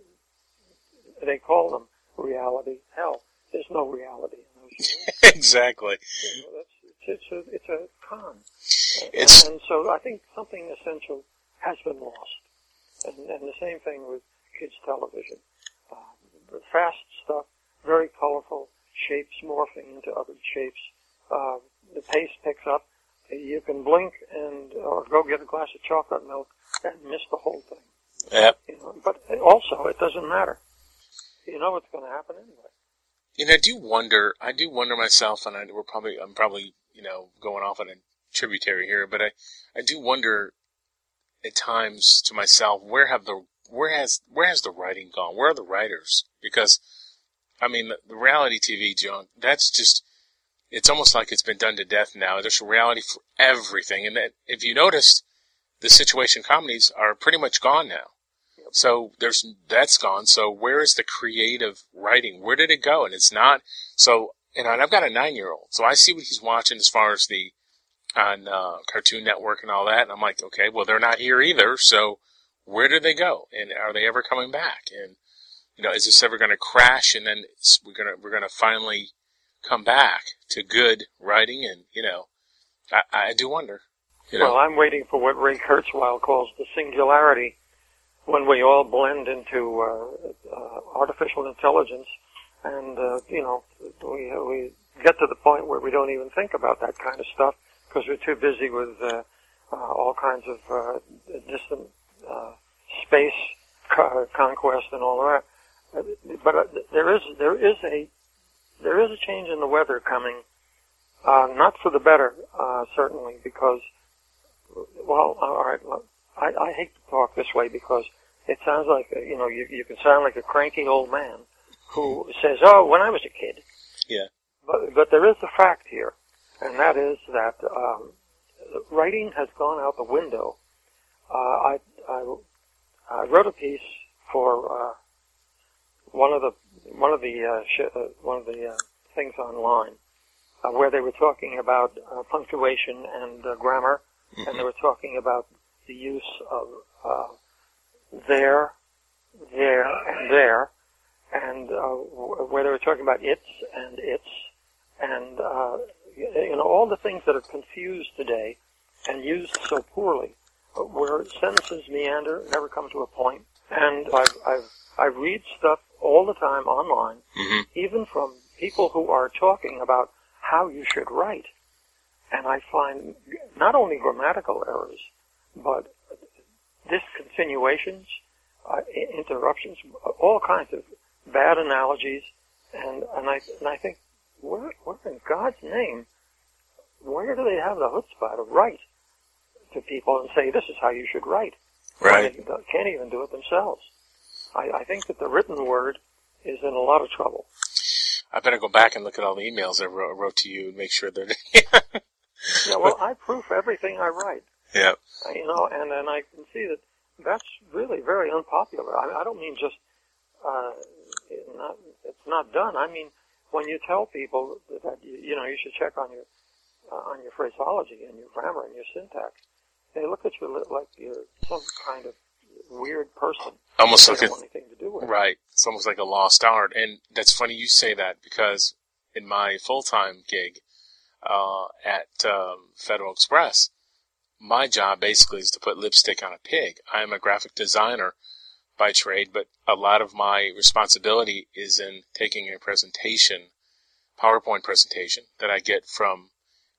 they call them reality. Hell, there's no reality in those shows. Exactly. You know, that's, it's, it's a, it's a con. It's, and, and so I think something essential has been lost. And, and the same thing with kids' television. Uh, fast stuff, very colorful, shapes morphing into other shapes. Uh, the pace picks up. You can blink and or go get a glass of chocolate milk and miss the whole thing. Yep. You know, but also, it doesn't matter. You know what's going to happen anyway. And I do wonder, I do wonder myself, and I, we're probably, I'm probably, you know, going off on a tributary here, but I, I do wonder at times to myself, where have the, where has, where has the writing gone? Where are the writers? Because, I mean, the, the reality T V junk, that's just, it's almost like it's been done to death now. There's a reality for everything. And that, if you noticed, the situation comedies are pretty much gone now. So there's, that's gone. So where is the creative writing? Where did it go? And it's not, so, you know, and I've got a nine-year-old, so I see what he's watching as far as the, on, uh, Cartoon Network and all that. And I'm like, okay, well, they're not here either. So where do they go? And are they ever coming back? And, you know, is this ever going to crash? And then we're going to, we're going to finally come back to good writing, and, you know, I, I do wonder. You know? Well, I'm waiting for what Ray Kurzweil calls the singularity, when we all blend into uh, uh, artificial intelligence, and, uh, you know, we we get to the point where we don't even think about that kind of stuff, because we're too busy with uh, uh, all kinds of uh, distant uh, space co- conquest and all of that. But uh, there is there is a There is a change in the weather coming, uh, not for the better, uh, certainly, because, well, all right, I, I hate to talk this way because it sounds like, you know, you, you can sound like a cranky old man who says, oh, when I was a kid. Yeah. But, but there is a fact here, and that is that um, writing has gone out the window. Uh, I, I, I wrote a piece for uh, one of the one of the uh, sh- uh, one of the uh, things online uh, where they were talking about uh, punctuation and uh, grammar, mm-hmm. and they were talking about the use of uh, there, there, and there, and uh, where they were talking about its and its, and uh, you know, all the things that are confused today and used so poorly, where sentences meander, never come to a point, and I've, I've I read stuff all the time online, mm-hmm. even from people who are talking about how you should write. And I find not only grammatical errors, but discontinuations, uh, interruptions, all kinds of bad analogies. And, and, I, and I think, where, where in God's name, where do they have the chutzpah to write to people and say, this is how you should write? Right. They can't even do it themselves. I, I think that the written word is in a lot of trouble. I better go back and look at all the emails I wrote, wrote to you and make sure that. Yeah, well, I proof everything I write. Yeah. You know, and and I can see that that's really very unpopular. I, I don't mean just uh, it not it's not done. I mean when you tell people that you, you know you should check on your uh, on your phraseology and your grammar and your syntax, they look at you like you're some kind of weird person. Almost like a, anything to do with right. It's almost like a lost art. And that's funny you say that, because in my full-time gig uh, at um, Federal Express, my job basically is to put lipstick on a pig. I am a graphic designer by trade, but a lot of my responsibility is in taking a presentation, PowerPoint presentation that I get from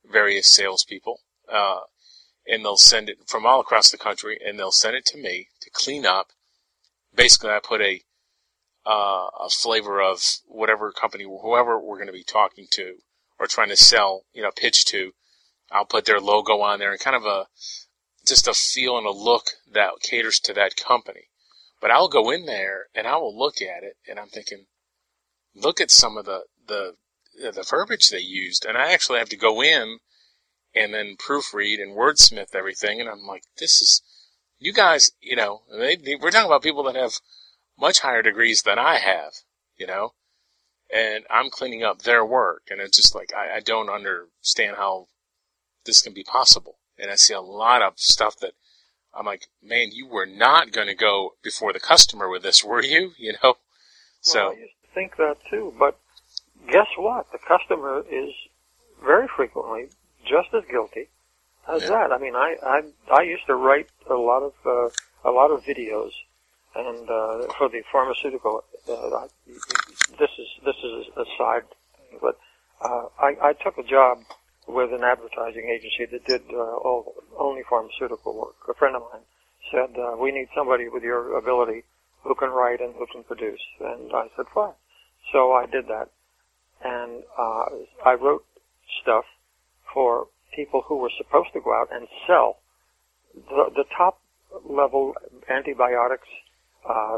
various salespeople, uh, and they'll send it from all across the country, and they'll send it to me to clean up. Basically, I put a uh, a flavor of whatever company, whoever we're going to be talking to or trying to sell, you know, pitch to. I'll put their logo on there and kind of a just a feel and a look that caters to that company. But I'll go in there and I will look at it, and I'm thinking, look at some of the the the verbiage they used, and I actually have to go in and then proofread and wordsmith everything, and I'm like, this is, you guys, you know, they, they, we're talking about people that have much higher degrees than I have, you know, and I'm cleaning up their work, and it's just like, I, I don't understand how this can be possible. And I see a lot of stuff that I'm like, man, you were not going to go before the customer with this, were you? You know? So. Well, I used to think that too, but guess what? The customer is very frequently just as guilty as Yeah. that. I mean, I, I, I used to write a lot of, uh, a lot of videos, and, uh, for the pharmaceutical, uh, I, this is, this is a side thing, but, uh, I, I took a job with an advertising agency that did, uh, all, only pharmaceutical work. A friend of mine said, uh, we need somebody with your ability who can write and who can produce. And I said, fine. So I did that. And, uh, I wrote stuff for people who were supposed to go out and sell the, the top level antibiotics, uh,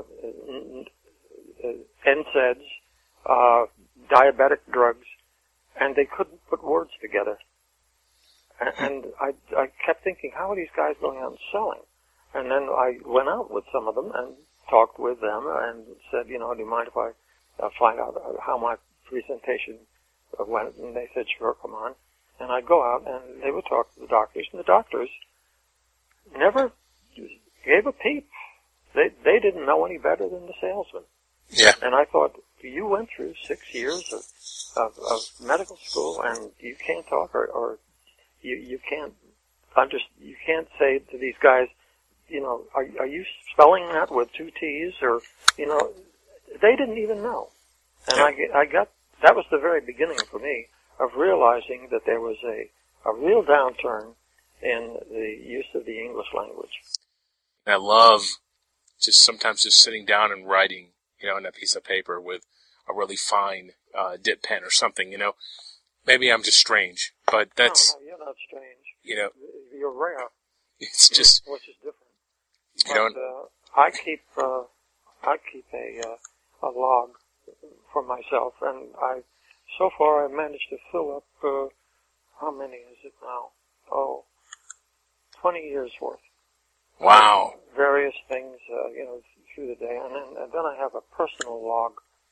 N SAIDs, uh, diabetic drugs, and they couldn't put words together. And, and I, I kept thinking, how are these guys going out and selling? And then I went out with some of them and talked with them and said, you know, do you mind if I uh, find out how my presentation went? And they said, sure, come on. And I'd go out and they would talk to the doctors, and the doctors never gave a peep. They they didn't know any better than the salesman. Yeah. And I thought, you went through six years of, of, of medical school and you can't talk, or, or you you can't under, you can't say to these guys, you know, are are you spelling that with two T's, or, you know, they didn't even know. And I, I got, that was the very beginning for me of realizing that there was a, a real downturn in the use of the English language. I love just sometimes just sitting down and writing, you know, on a piece of paper with a really fine uh, dip pen or something, you know. Maybe I'm just strange, but that's... No, no, you're not strange. You know... You're rare. It's just... Which is different. You but, know... Uh, I keep, uh, I keep a, uh, a log for myself, and I, so far I've managed to fill up, uh, how many is it now? Oh, twenty years worth. Wow. Various things, uh, you know, through the day. And then, and then I have a personal log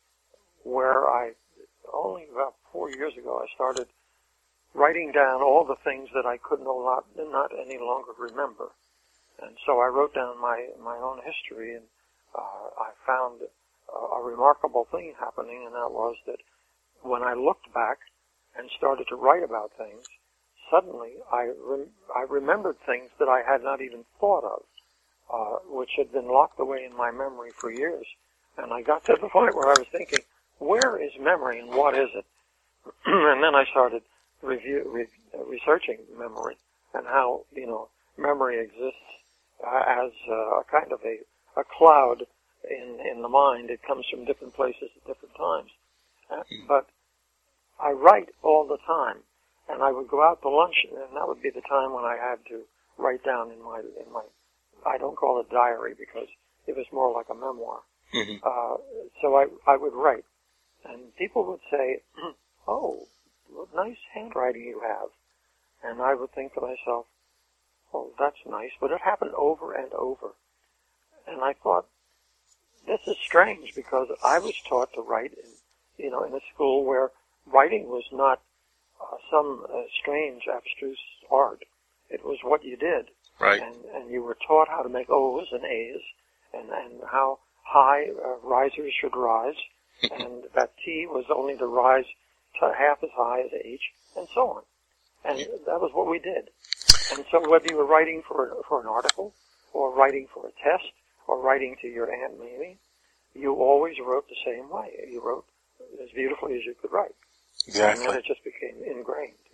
where I, only about four years ago, I started writing down all the things that I could no not, not any longer remember. And so I wrote down my, my own history, and uh, I found a, a remarkable thing happening, and that was that when I looked back and started to write about things, suddenly I, rem- I remembered things that I had not even thought of, uh, which had been locked away in my memory for years. And I got to the point where I was thinking, where is memory and what is it? And then I started review, re- researching memory and how, you know, memory exists uh, as uh, a kind of a, a cloud in, in the mind. It comes from different places at different times. Uh, but I write all the time. And I would go out to lunch, and that would be the time when I had to write down in my, in my, I don't call it diary because it was more like a memoir. Mm-hmm. Uh, so I, I would write. And people would say, oh, what nice handwriting you have. And I would think to myself, oh, that's nice. But it happened over and over. And I thought, this is strange because I was taught to write in, you know, in a school where writing was not Uh, some uh, strange, abstruse art. It was what you did. Right. And, and you were taught how to make O's and A's, and, and how high uh, risers should rise, and that T was only to rise to half as high as H, and so on. And that was what we did. And so whether you were writing for, for an article, or writing for a test, or writing to your Aunt Mamie, you always wrote the same way. You wrote as beautifully as you could write. Exactly. And then it just became ingrained, you know.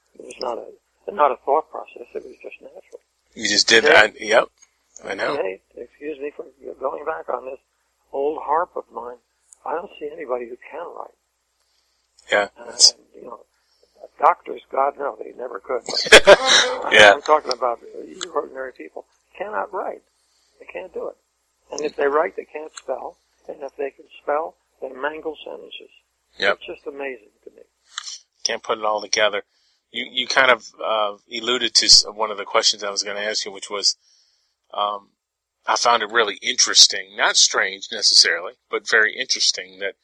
It was not a not a thought process. It was just natural. You just did Today, that. Yep, I know. Today, excuse me for going back on this old harp of mine. I don't see anybody who can write. Yeah. Uh, you know, doctors, God no, they never could. But yeah. I'm talking about ordinary people cannot write. They can't do it. And if they write, they can't spell. And if they can spell, they mangle sentences. Yep. It's just amazing to me. Can't put it all together. You you kind of uh, alluded to one of the questions I was going to ask you, which was, um, I found it really interesting, not strange necessarily, but very interesting that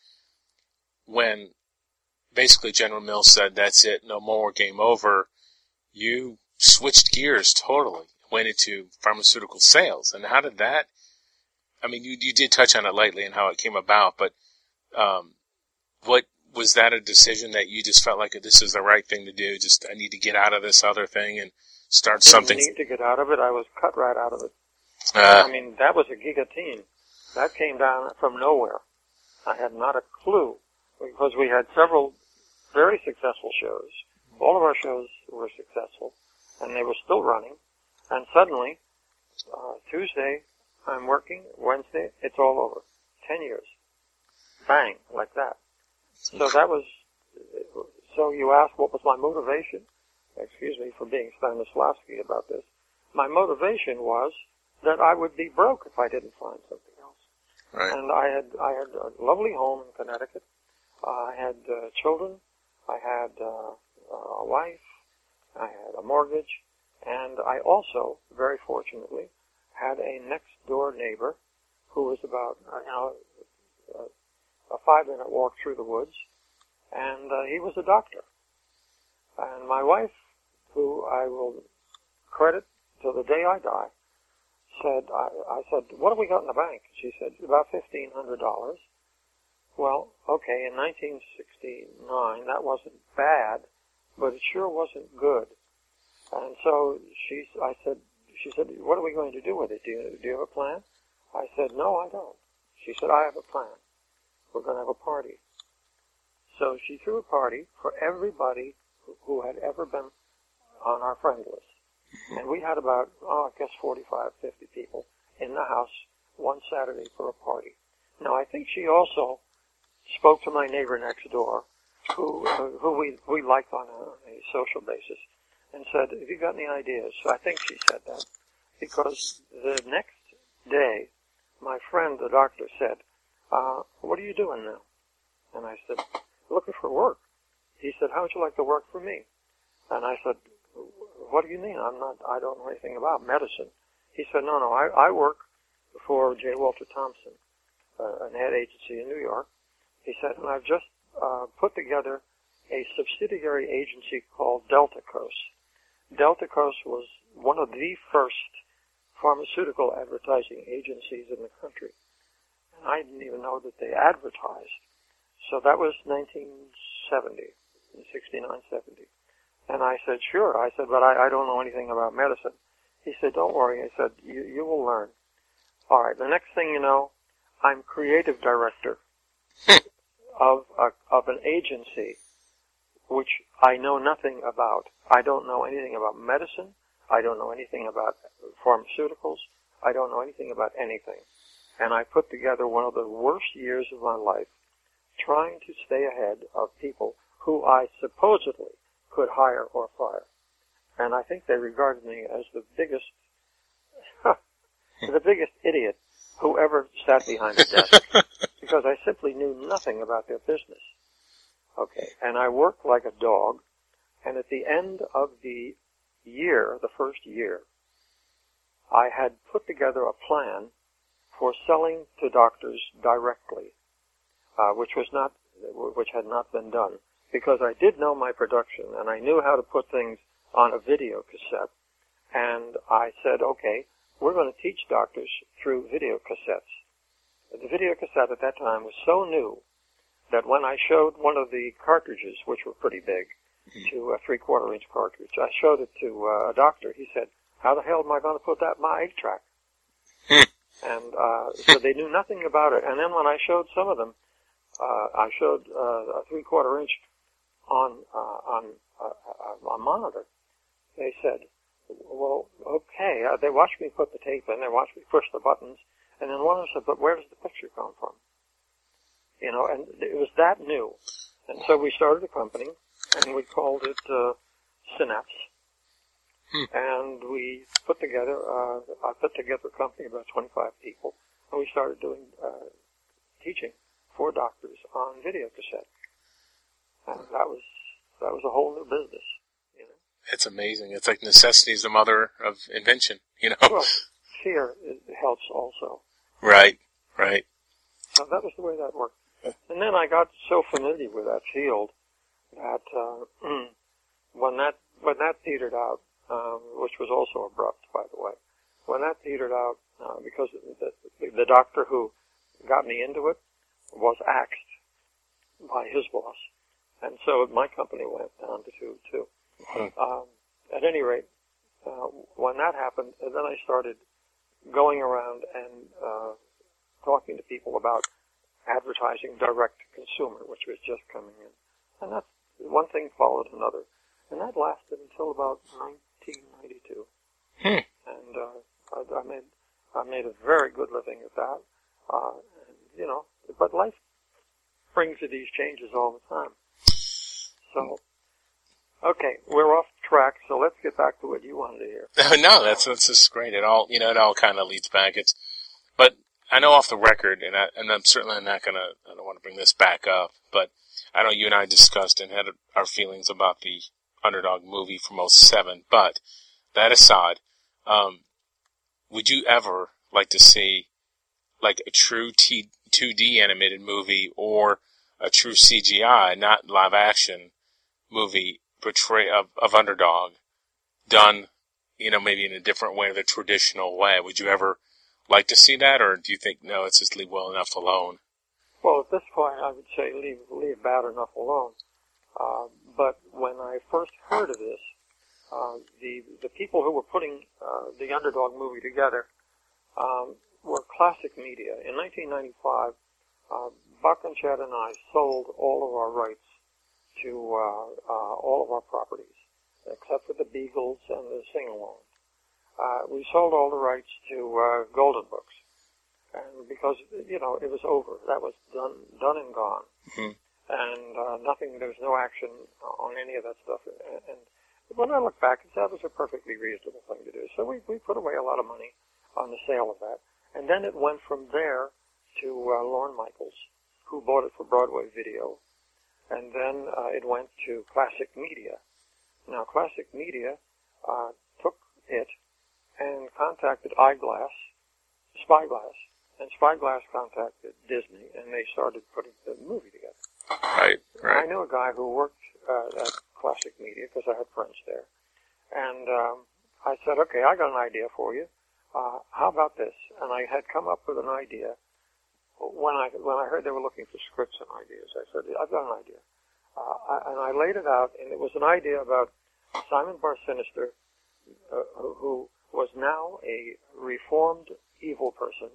when basically General Mills said, that's it, no more, game over, you switched gears totally, went into pharmaceutical sales. And how did that, I mean, you, you did touch on it lightly and how it came about, but um, what, was that a decision that you just felt like this is the right thing to do? Just, I need to get out of this other thing and start something. I didn't need to get out of it. I was cut right out of it. Uh, I mean, that was a gigantine. That came down from nowhere. I had not a clue, because we had several very successful shows. All of our shows were successful, and they were still running. And suddenly, uh, Tuesday, I'm working. Wednesday, it's all over. Ten years. Bang, like that. So that was, so you asked what was my motivation? Excuse me for being Stanislavski about this. My motivation was that I would be broke if I didn't find something else. right. And I had, I had a lovely home in Connecticut. Uh, I had uh, children. I had uh, a wife. I had a mortgage. And I also, very fortunately, had a next-door neighbor who was about, uh, you know, uh, a five-minute walk through the woods, and uh, he was a doctor. And my wife, who I will credit till the day I die, said, I, I said, what have we got in the bank? She said, about fifteen hundred dollars. Well, okay, in nineteen sixty-nine, that wasn't bad, but it sure wasn't good. And so she, I said, she said, what are we going to do with it? Do you, do you have a plan? I said, no, I don't. She said, I have a plan. We're going to have a party. So she threw a party for everybody who had ever been on our friend list. And we had about, oh, I guess forty-five, fifty people in the house one Saturday for a party. Now, I think she also spoke to my neighbor next door, who uh, who we, we liked on a, a social basis, and said, have you got any ideas? So I think she said that, because the next day, my friend, the doctor, said, uh, what are you doing now? And I said, looking for work. He said, how would you like to work for me? And I said, what do you mean? I'm not, I don't know anything about medicine. He said, no, no, I, I work for J. Walter Thompson, uh, an ad agency in New York. He said, and I've just uh, put together a subsidiary agency called Delta Coast. Delta Coast was one of the first pharmaceutical advertising agencies in the country. And I didn't even know that they advertised. So that was nineteen seventy, sixty-nine, seventy. And I said, sure. I said, but I, I don't know anything about medicine. He said, don't worry. I said, you, you will learn. All right, the next thing you know, I'm creative director of a, of an agency which I know nothing about. I don't know anything about medicine. I don't know anything about pharmaceuticals. I don't know anything about anything. And I put together one of the worst years of my life trying to stay ahead of people who I supposedly could hire or fire. And I think they regarded me as the biggest, the biggest idiot who ever sat behind a desk, because I simply knew nothing about their business. Okay, and I worked like a dog, and at the end of the year, the first year, I had put together a plan for selling to doctors directly, uh, which was not, which had not been done, because I did know my production, and I knew how to put things on a video cassette, and I said, okay, we're going to teach doctors through video cassettes. The video cassette at that time was so new that when I showed one of the cartridges, which were pretty big, mm-hmm. to a three-quarter inch cartridge, I showed it to uh, a doctor. He said, how the hell am I going to put that in my eight track? And uh, so they knew nothing about it. And then when I showed some of them, uh, I showed uh, a three-quarter inch on uh, on uh, a monitor. They said, well, okay. Uh, they watched me put the tape in. They watched me push the buttons. And then one of them said, but where does the picture come from? You know, and it was that new. And so we started a company, and we called it uh, Synapse. Hmm. And we put together, uh, I put together a company of about twenty-five people, and we started doing uh, teaching for doctors on video cassette. And that was that was a whole new business. You know, it's amazing. It's like necessity is the mother of invention. You know, well, fear it helps also. Right, right. So that was the way that worked. And then I got so familiar with that field that uh, when that when that petered out, um, which was also abrupt, by the way, when that petered out, uh, because the, the, the doctor who got me into it was axed by his boss, and so my company went down to two too. Mm-hmm. Um, at any rate, uh, when that happened, and then I started going around and uh, talking to people about advertising direct to consumer, which was just coming in. And that's one thing followed another. And that lasted until about nineteen ninety-two. Hmm. And uh, I, I made I made a very good living at that. Uh, and, you know, but life brings you these changes all the time. So, okay, we're off track, so let's get back to what you wanted to hear. No, that's that's just great. It all, you know, it all kind of leads back. It's, but I know off the record, and, I, and I'm certainly not going to, I don't want to bring this back up, but I know you and I discussed and had our feelings about the Underdog movie from oh seven, but that aside, um, would you ever like to see like a true T, two D animated movie or a true C G I, not live action movie portray of, of Underdog done, you know, maybe in a different way, the traditional way? Would you ever like to see that, or do you think, no, it's just leave well enough alone? Well, at this point, I would say leave leave bad enough alone. Uh, but when I first heard of this, uh, the the people who were putting uh, the Underdog movie together um, were Classic Media. In nineteen ninety-five, uh, Buck and Chad and I sold all of our rights to uh, uh, all of our properties, except for the Beagles and the Sing-Along. Uh, we sold all the rights to uh, Golden Books, and because, you know, it was over. That was done done and gone. Mm-hmm. And uh, nothing, there was no action on any of that stuff. And, and when I look back, that was a perfectly reasonable thing to do. So we, we put away a lot of money on the sale of that. And then it went from there to uh, Lorne Michaels, who bought it for Broadway Video. And then uh, it went to Classic Media. Now, Classic Media uh, took it and contacted Eyeglass, Spyglass, and Spyglass contacted Disney, and they started putting the movie together. Right, right. I knew a guy who worked uh, at Classic Media because I had friends there, and um, I said, okay, I got an idea for you. Uh, how about this? And I had come up with an idea. When I when I heard they were looking for scripts and ideas, I said, I've got an idea. Uh, I, and I laid it out, and it was an idea about Simon Bar Sinister, uh, who was now a reformed evil person,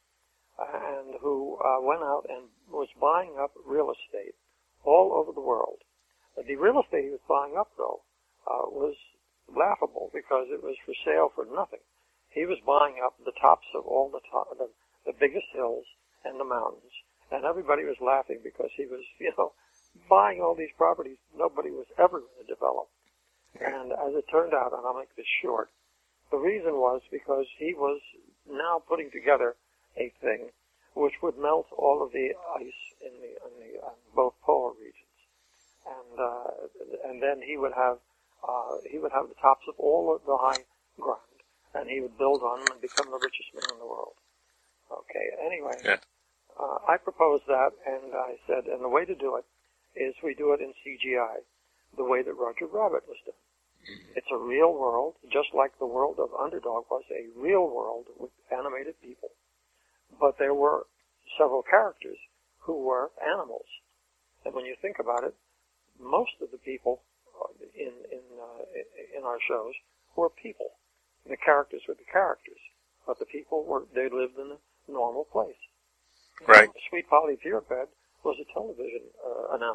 and who uh, went out and was buying up real estate all over the world. The real estate he was buying up, though, uh, was laughable because it was for sale for nothing. He was buying up the tops of all the top, the, the biggest hills and the mountains, and everybody was laughing because he was, you know, buying all these properties nobody was ever going to develop. And as it turned out, and I'll make this short, the reason was because he was now putting together a thing which would melt all of the ice in the, in the uh, both polar regions, and uh, and then he would have uh, he would have the tops of all of the high ground, and he would build on them and become the richest man in the world. Okay. Anyway, yeah. uh, I proposed that, and I said, and the way to do it is we do it in C G I, the way that Roger Rabbit was done. It's a real world, just like the world of Underdog was a real world with animated people. But there were several characters who were animals. And when you think about it, most of the people in in uh, in our shows were people. The characters were the characters, but the people were they lived in a normal place. Right. Sweet Polly Purebred was a television uh, announcer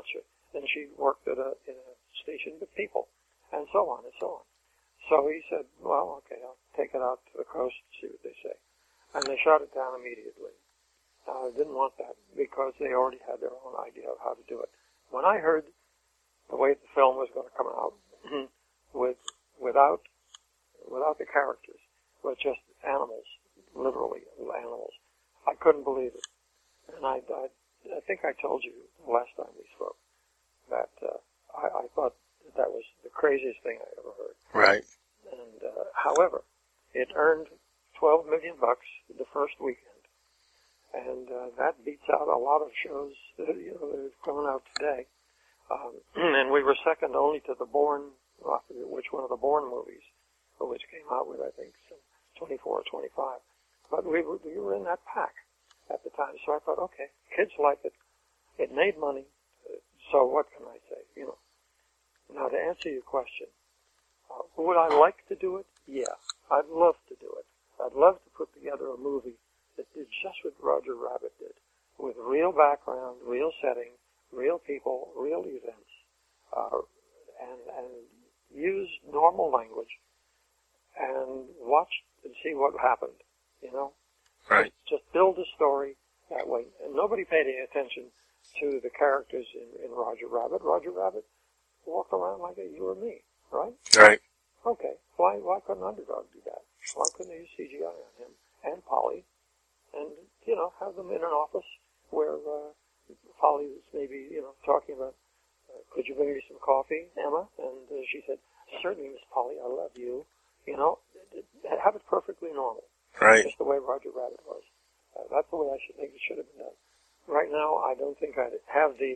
and she worked at a, in a station with people, and so on and so on. So he said, well, okay, I'll take it out to the coast and see what they say. And they shot it down immediately. Uh, I didn't want that because they already had their own idea of how to do it. When I heard the way the film was going to come out, with without without the characters, with just animals, literally animals, I couldn't believe it. And I, I, I think I told you the last time we spoke that uh, I, I thought that, that was the craziest thing I ever heard. Right. And uh, however, it earned twelve million bucks the first weekend, and uh, that beats out a lot of shows that, you know, that are coming out today. Um, and we were second only to the Bourne, I forget which one of the Bourne movies, which came out with, I think, some twenty-four or twenty-five. But we were, we were in that pack at the time. So I thought, okay, kids like it. It made money. So what can I say? You know. Now to answer your question, uh, would I like to do it? Yeah, I'd love to do it. I'd love to put together a movie that did just what Roger Rabbit did, with real background, real setting, real people, real events, uh, and, and use normal language, and watch and see what happened, you know? Right. Just build a story that way. And nobody paid any attention to the characters in, in Roger Rabbit. Roger Rabbit walked around like you or me, right? Right. Okay. Why why couldn't Underdog do that? Why couldn't they use C G I on him and Polly, and, you know, have them in an office where uh, Polly was maybe, you know, talking about, uh, could you bring me some coffee, Emma? And uh, she said, certainly, Miss Polly, I love you. You know, have it perfectly normal. Right. Just the way Roger Rabbit was. Uh, that's the way I should think it should have been done. Right now, I don't think I'd have the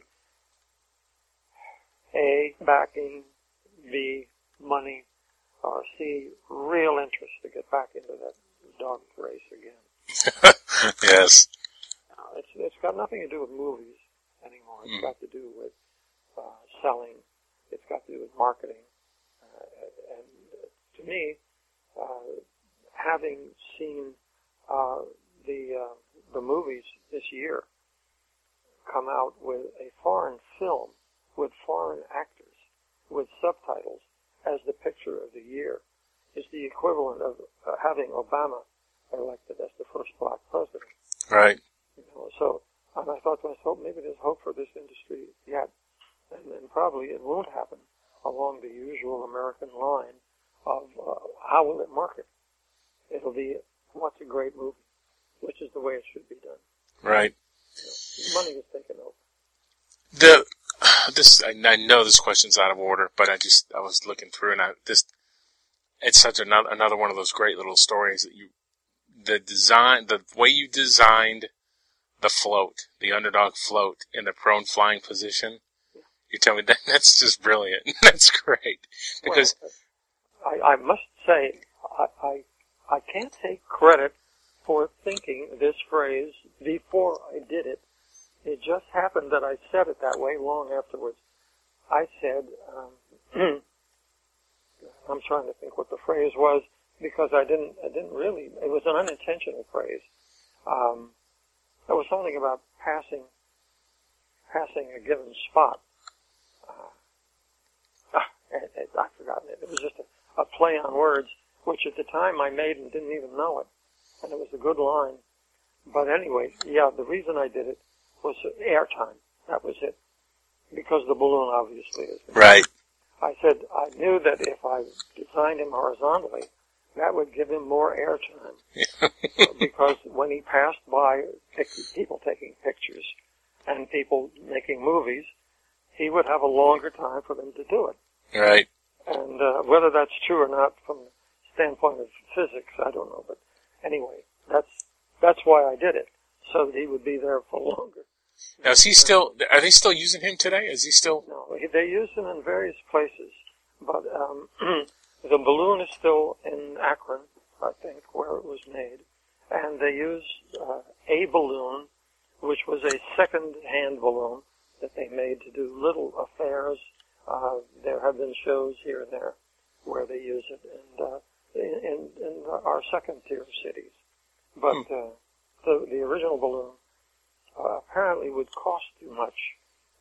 A, backing, B, money, or C, real interest to get back into that dog race again. Yes. Uh, it's it's got nothing to do with movies anymore. It's Mm. got to do with uh, selling. It's got to do with marketing. Uh, and uh, to me, uh, having seen uh, the uh, the movies this year come out with a foreign film with foreign actors with subtitles as the picture of the year is the equivalent of uh, having Obama elected as the first black president. Right. You know, so and I thought to myself, maybe there's hope for this industry yet, and, and probably it won't happen along the usual American line of uh, how will it market. It'll be what's a great movie, which is the way it should be done. Right. You know, money is taken over. The this I, I know this question's out of order, but I just I was looking through and I this it's such another another one of those great little stories that you the design the way you designed the float, the Underdog float in the prone flying position. You tell me that that's just brilliant. That's great because well, I, I must say I, I I can't take credit for thinking this phrase before I did it. It just happened that I said it that way long afterwards. I said, um, I'm trying to think what the phrase was because I didn't, I didn't really, it was an unintentional phrase. Um, it was something about passing, passing a given spot. Uh, ah, it, it, I've forgotten it. It was just a, a play on words, which at the time I made and didn't even know it. And it was a good line. But anyway, yeah, the reason I did it was airtime. That was it. Because the balloon obviously is. Right. I said I knew that if I designed him horizontally, that would give him more airtime. Because when he passed by people taking pictures and people making movies, he would have a longer time for them to do it. Right. And uh, whether that's true or not from the standpoint of physics, I don't know. But anyway, that's that's why I did it, so that he would be there for longer. Now, is he still? Are they still using him today? Is he still? No, they use him in various places, but um, the balloon is still in Akron, I think, where it was made, and they use uh, a balloon, which was a second-hand balloon that they made to do little affairs. Uh, there have been shows here and there where they use it, and uh, in, in our second-tier cities. But uh, the, the original balloon uh, apparently would cost too much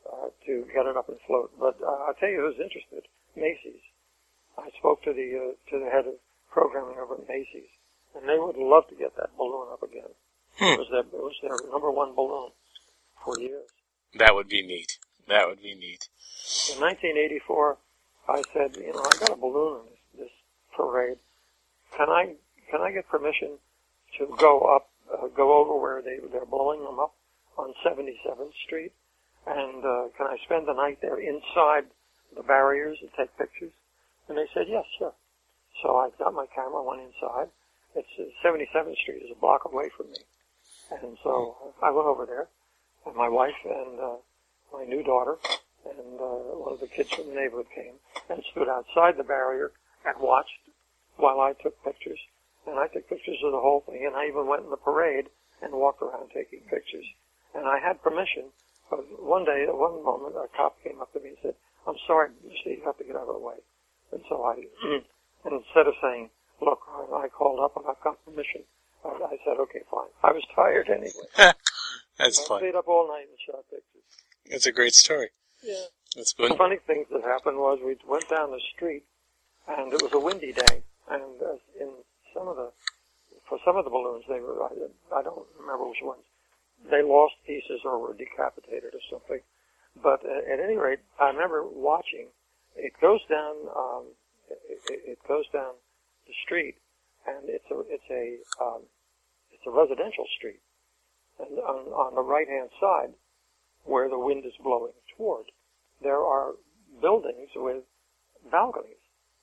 uh, to get it up and float. But uh, I'll tell you who's interested, Macy's. I spoke to the uh, to the head of programming over at Macy's, and they would love to get that balloon up again. Hmm. It was their it was their number one balloon for years. That would be neat. That would be neat. In nineteen eighty-four, I said, you know, I got a balloon in this, this parade. Can I can I get permission to go up, uh, go over where they they're blowing them up on seventy-seventh Street, and uh, can I spend the night there inside the barriers and take pictures? And they said, yes, sure. So I got my camera, went inside. It's uh, seventy-seventh Street is a block away from me, and so I went over there, and my wife and uh, my new daughter and uh, one of the kids from the neighborhood came and stood outside the barrier and watched while I took pictures. And I took pictures of the whole thing, and I even went in the parade and walked around taking pictures. And I had permission, but one day, at one moment, a cop came up to me and said, I'm sorry, mister, you have to get out of the way. And so I, and instead of saying, look, I called up and I've got permission, I, I said, okay, fine. I was tired anyway. That's I fun. stayed up all night and shot pictures. That's a great story. Yeah. That's good. The funny thing that happened was we went down the street, and it was a windy day, and uh, in some of the, for some of the balloons, they were, I, I don't remember which ones, they lost pieces or were decapitated or something. But uh, at any rate, I remember watching. It goes down, um, it, it goes down the street, and it's a, it's a, um, it's a residential street. And on, on the right-hand side, where the wind is blowing toward, there are buildings with balconies.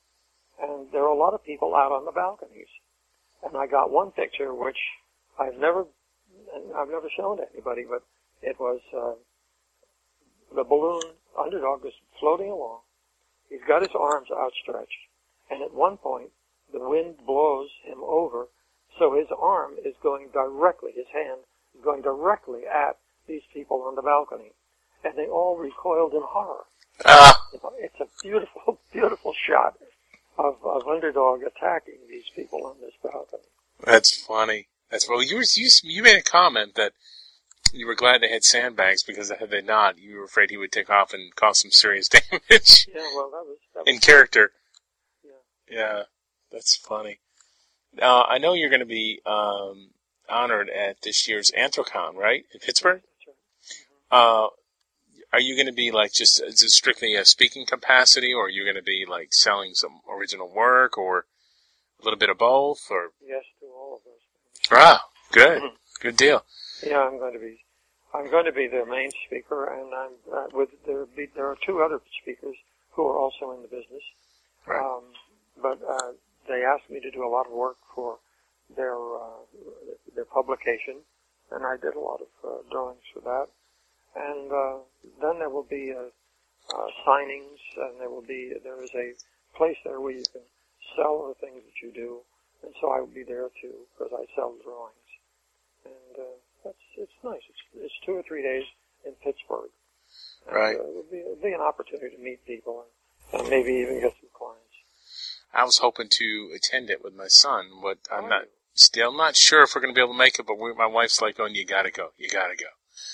And there are a lot of people out on the balconies. And I got one picture which I've never, I've never shown to anybody, but it was, uh, the balloon Underdog is floating along. He's got his arms outstretched. And at one point, the wind blows him over, so his arm is going directly, his hand is going directly at these people on the balcony. And they all recoiled in horror. Ah. It's a beautiful, beautiful shot of, of Underdog attacking these people on this balcony. That's funny. That's well. You were, you you made a comment that you were glad they had sandbags because had they not, you were afraid he would take off and cause some serious damage. Yeah, well, that was, that was in character. Yeah. Yeah, that's funny. Now I know you're going to be um, honored at this year's Anthrocon, right, in Pittsburgh? That's right. Mm-hmm. Uh, are you going to be like just is it strictly a speaking capacity, or are you going to be like selling some original work, or a little bit of both, or? Yes, to all of those things. Ah, good, good deal. Yeah, I'm going to be, I'm going to be their main speaker, and I'm uh, with there. Be, there are two other speakers who are also in the business, Right. um, but uh, they asked me to do a lot of work for their uh, their publication, and I did a lot of uh, drawings for that. And uh, then there will be uh, uh, signings, and there will be there is a place there where you can sell the things that you do, and so I will be there too because I sell drawings, and uh, that's it's nice. It's it's two or three days in Pittsburgh. And, Right. Uh, it'll be it'll be an opportunity to meet people and, and maybe even get some clients. I was hoping to attend it with my son, but I'm Oh. not still not sure if we're going to be able to make it. But we, my wife's like, "going, you got to go, you got to go."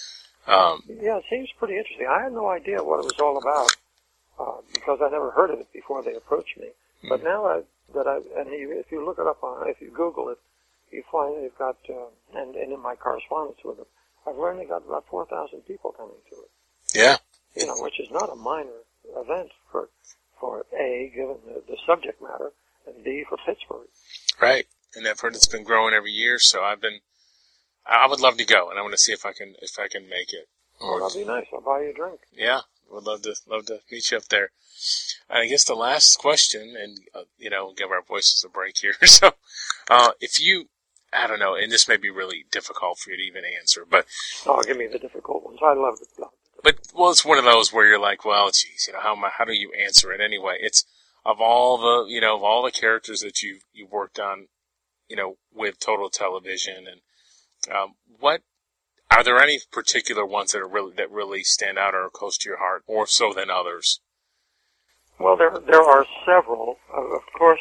Um, Yeah, it seems pretty interesting. I had no idea what it was all about uh, because I never heard of it before they approached me. Hmm. But now I, that I, and you, if you look it up on, if you Google it, you find they've got, uh, and, and in my correspondence with them, I've learned they got about four thousand people coming to it. yeah, You know, which is not a minor event for, for A, given the, the subject matter, and B, for Pittsburgh. right. And I've heard it's been growing every year, so I've been. I would love to go, and I want to see if I can if I can make it. Well, that'd be nice. I'll buy you a drink. Yeah, would love to love to meet you up there. And I guess the last question, and uh, you know, give our voices a break here. So, uh, if you, I don't know, and this may be really difficult for you to even answer, but Oh, give me the difficult ones. I love it. but well, it's one of those where you're like, well, geez, you know, how am I, how do you answer it anyway? It's of all the you know of all the characters that you you worked on, you know, with Total Television, and um, what. Are there any particular ones that are really that really stand out or are close to your heart, more so than others? Well, there there are several. Uh, of course,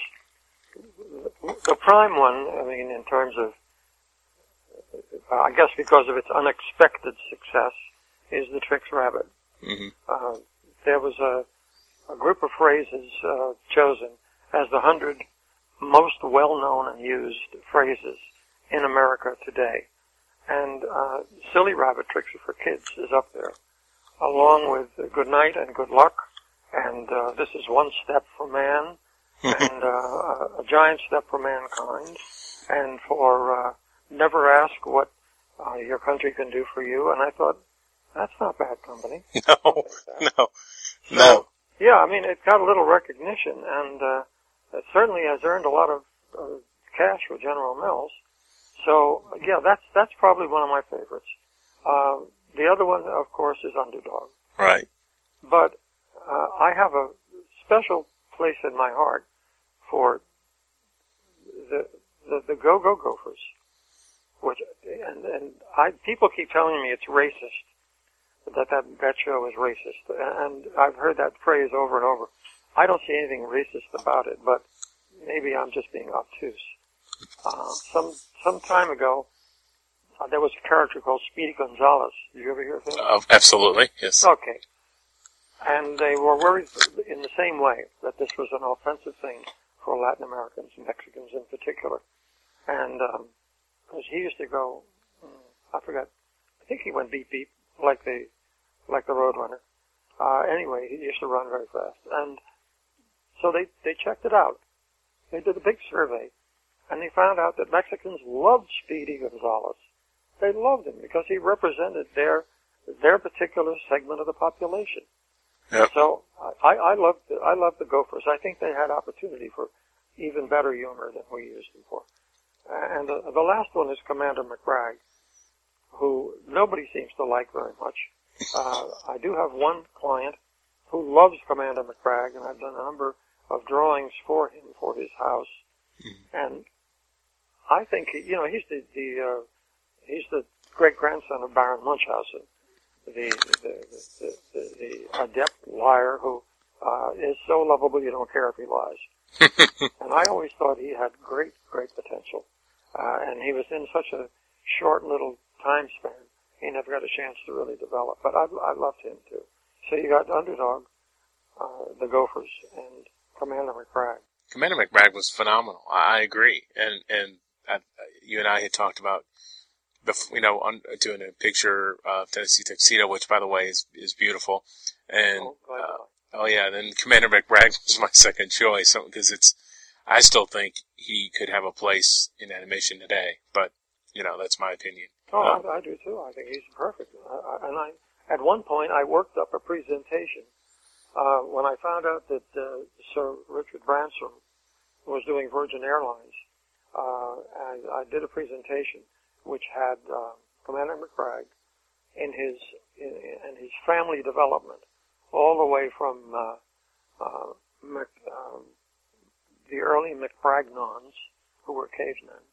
the prime one, I mean, in terms of, uh, I guess because of its unexpected success, is the Trix Rabbit. Mm-hmm. Uh, there was a, a group of phrases uh, chosen as the hundred most well-known and used phrases in America today. And uh, Silly Rabbit Tricks for Kids is up there, along with Good Night and Good Luck, and uh, This is One Step for Man, and uh, A Giant Step for Mankind, and for uh, Never Ask What uh, Your Country Can Do for You. And I thought, that's not bad company. No, no, so, no. Yeah, I mean, it got a little recognition, and uh, it certainly has earned a lot of uh, cash for General Mills. So, yeah, that's that's probably one of my favorites. Uh, the other one, of course, is Underdog. Right. But uh, I have a special place in my heart for the the, the Go-Go Gophers, which and and I people keep telling me it's racist, that that that show is racist, and I've heard that phrase over and over. I don't see anything racist about it, but maybe I'm just being obtuse. Uh, some some time ago, uh, there was a character called Speedy Gonzales. Did you ever hear of him? Uh, absolutely, yes. Okay. And they were worried in the same way that this was an offensive thing for Latin Americans, Mexicans in particular. And um, because he used to go, mm, I forgot, I think he went beep beep like the like the Roadrunner. Uh, anyway, he used to run very fast, and so they they checked it out. They did a big survey, and they found out that Mexicans loved Speedy Gonzales. They loved him because he represented their their particular segment of the population. Yep. So I, I love the, I love the Gophers. I think they had opportunity for even better humor than we used them for. And the, the last one is Commander McBragg, who nobody seems to like very much. Uh, I do have one client who loves Commander McBragg, and I've done a number of drawings for him for his house. Mm-hmm. And I think he, you know he's the the uh, he's the great grandson of Baron Munchausen, the the the, the, the adept liar who uh, is so lovable you don't care if he lies. And I always thought he had great great potential, uh, and he was in such a short little time span. He never got a chance to really develop, but I, I loved him too. So you got Underdog, uh, the Gophers, and Commander McBragg. Commander McBragg was phenomenal. I agree, and and I, you and I had talked about, the, you know, on, doing a picture of Tennessee Tuxedo, which by the way is is beautiful, and oh, uh, oh yeah, then Commander McBragg was my second choice because it's, I still think he could have a place in animation today, but you know that's my opinion. Oh, uh, I, I do too. I think he's perfect. I, I, and I, at one point, I worked up a presentation uh, when I found out that uh, Sir Richard Branson was doing Virgin Airlines. Uh, and I did a presentation which had uh, Commander McBragg in his in, in his family development, all the way from uh, uh, Mc, um, the early McBragnons, who were cavemen,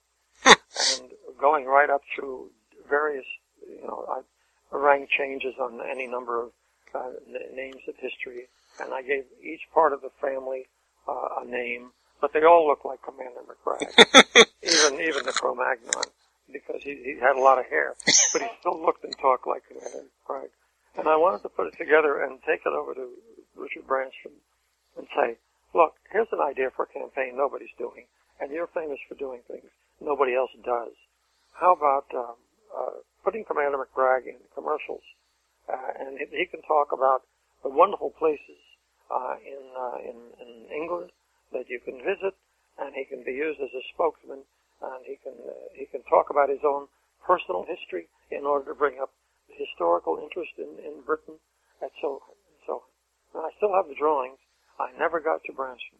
and going right up through various, you know, I rank changes on any number of uh, n- names of history, and I gave each part of the family uh, a name, but they all look like Commander McBragg, even even the Cro-Magnon, because he, he had a lot of hair, but he still looked and talked like Commander McBragg. And I wanted to put it together and take it over to Richard Branson and say, look, here's an idea for a campaign nobody's doing, and you're famous for doing things nobody else does. How about um, uh, putting Commander McBragg in commercials, uh, and he, he can talk about the wonderful places uh, in, uh, in in England that you can visit, and he can be used as a spokesman, and he can uh, he can talk about his own personal history in order to bring up the historical interest in, in Britain, and so and so on. And I still have the drawings. I never got to Branson,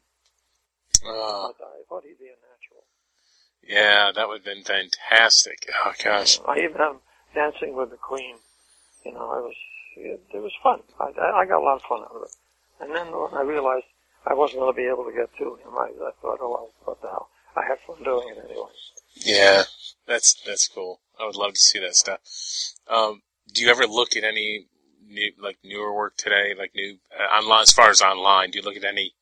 uh, but I thought he'd be a natural. Yeah, that would have been fantastic. Oh gosh. I even have Dancing with the Queen. You know, it was it, it was fun. I, I got a lot of fun out of it. And then when I realized I wasn't going to be able to get to him, I, I thought, oh well, what the hell? I had fun doing it anyway. Yeah, that's that's cool. I would love to see that stuff. Um, do you ever look at any new, like newer work today, like new uh, online? As far as online, do you look at any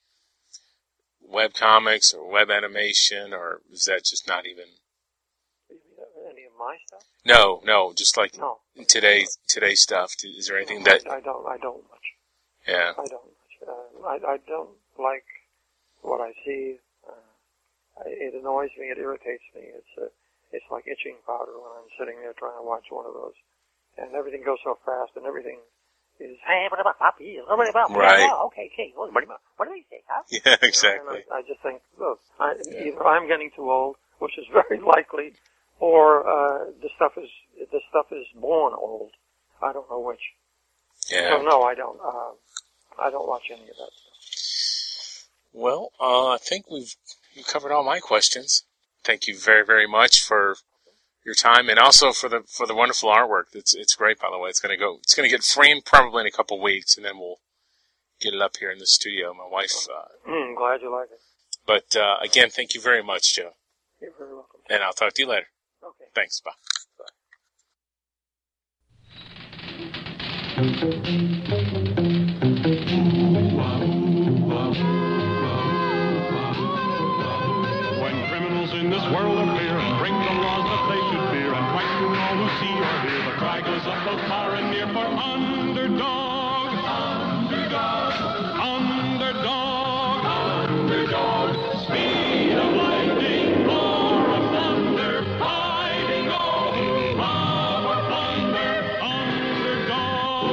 web comics or web animation, or is that just not even? Any of my my stuff? No, no, just like No. today, today's stuff. Is there anything No, that? I, I don't. I don't much. Yeah. I don't much. Uh, I, I don't like what I see. Uh, it annoys me. It irritates me. It's uh, it's like itching powder when I'm sitting there trying to watch one of those, and everything goes so fast, and everything is hey, what about Poppy? What about right? Okay, okay. What do they say? Huh? Yeah, exactly. I, I just think, look, I, either I'm getting too old, which is very likely, or uh, the stuff is the stuff is born old. I don't know which. Yeah. So no, I don't. Uh, I don't watch any of that stuff. Well, uh, I think we've you covered all my questions. Thank you very, very much for your time, and also for the for the wonderful artwork. It's it's great, by the way. It's gonna go. It's gonna get framed probably in a couple weeks, and then we'll get it up here in the studio. My wife. Uh, Mm, glad you like it. but uh, again, thank you very much, Joe. You're very welcome. And I'll talk to you later. Okay. Thanks. Bye. When criminals in this world appear and break the laws that they should fear and frighten all who see or hear, the cry goes up both far and near for underdog, underdog, underdog, underdog, speed of lightning, roar of thunder, fighting all who love or plunder, underdog,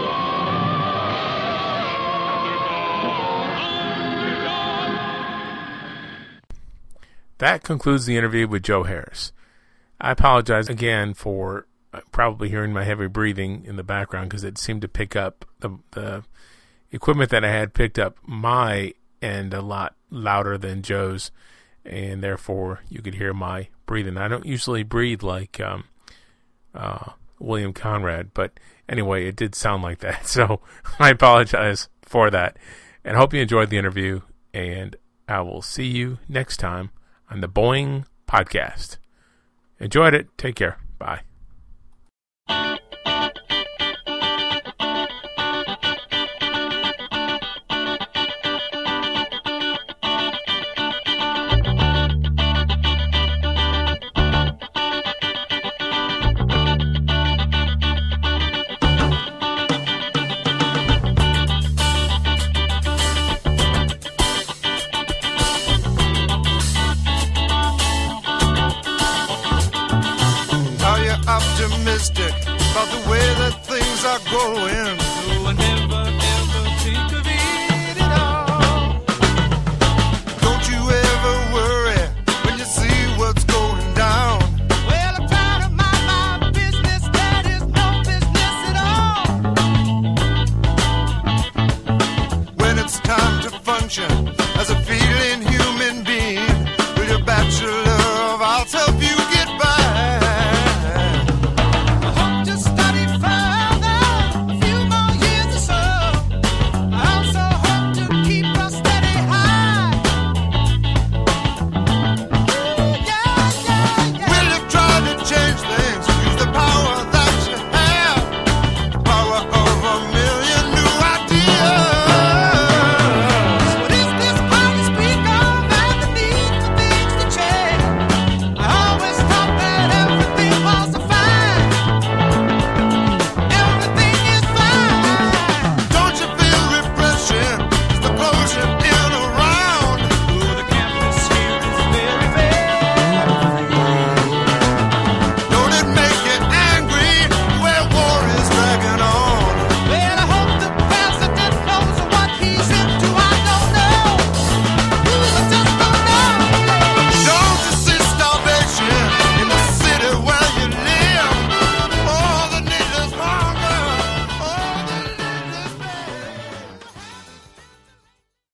underdog, underdog. That concludes the interview with Joe Harris. I apologize again for probably hearing my heavy breathing in the background because it seemed to pick up the, the equipment that I had picked up my end a lot louder than Joe's, and therefore you could hear my breathing. I don't usually breathe like um, uh, William Conrad, but anyway, it did sound like that. So I apologize for that, and hope you enjoyed the interview, and I will see you next time on the Boing Podcast. Enjoyed it. Take care. Bye. Are you optimistic about the way that things are going? No, I never ever think of it at all. Don't you ever worry when you see what's going down? Well, I'm trying to mind my business, that is no business at all. When it's time to function as a feeling human being, with your bachelor of arts help you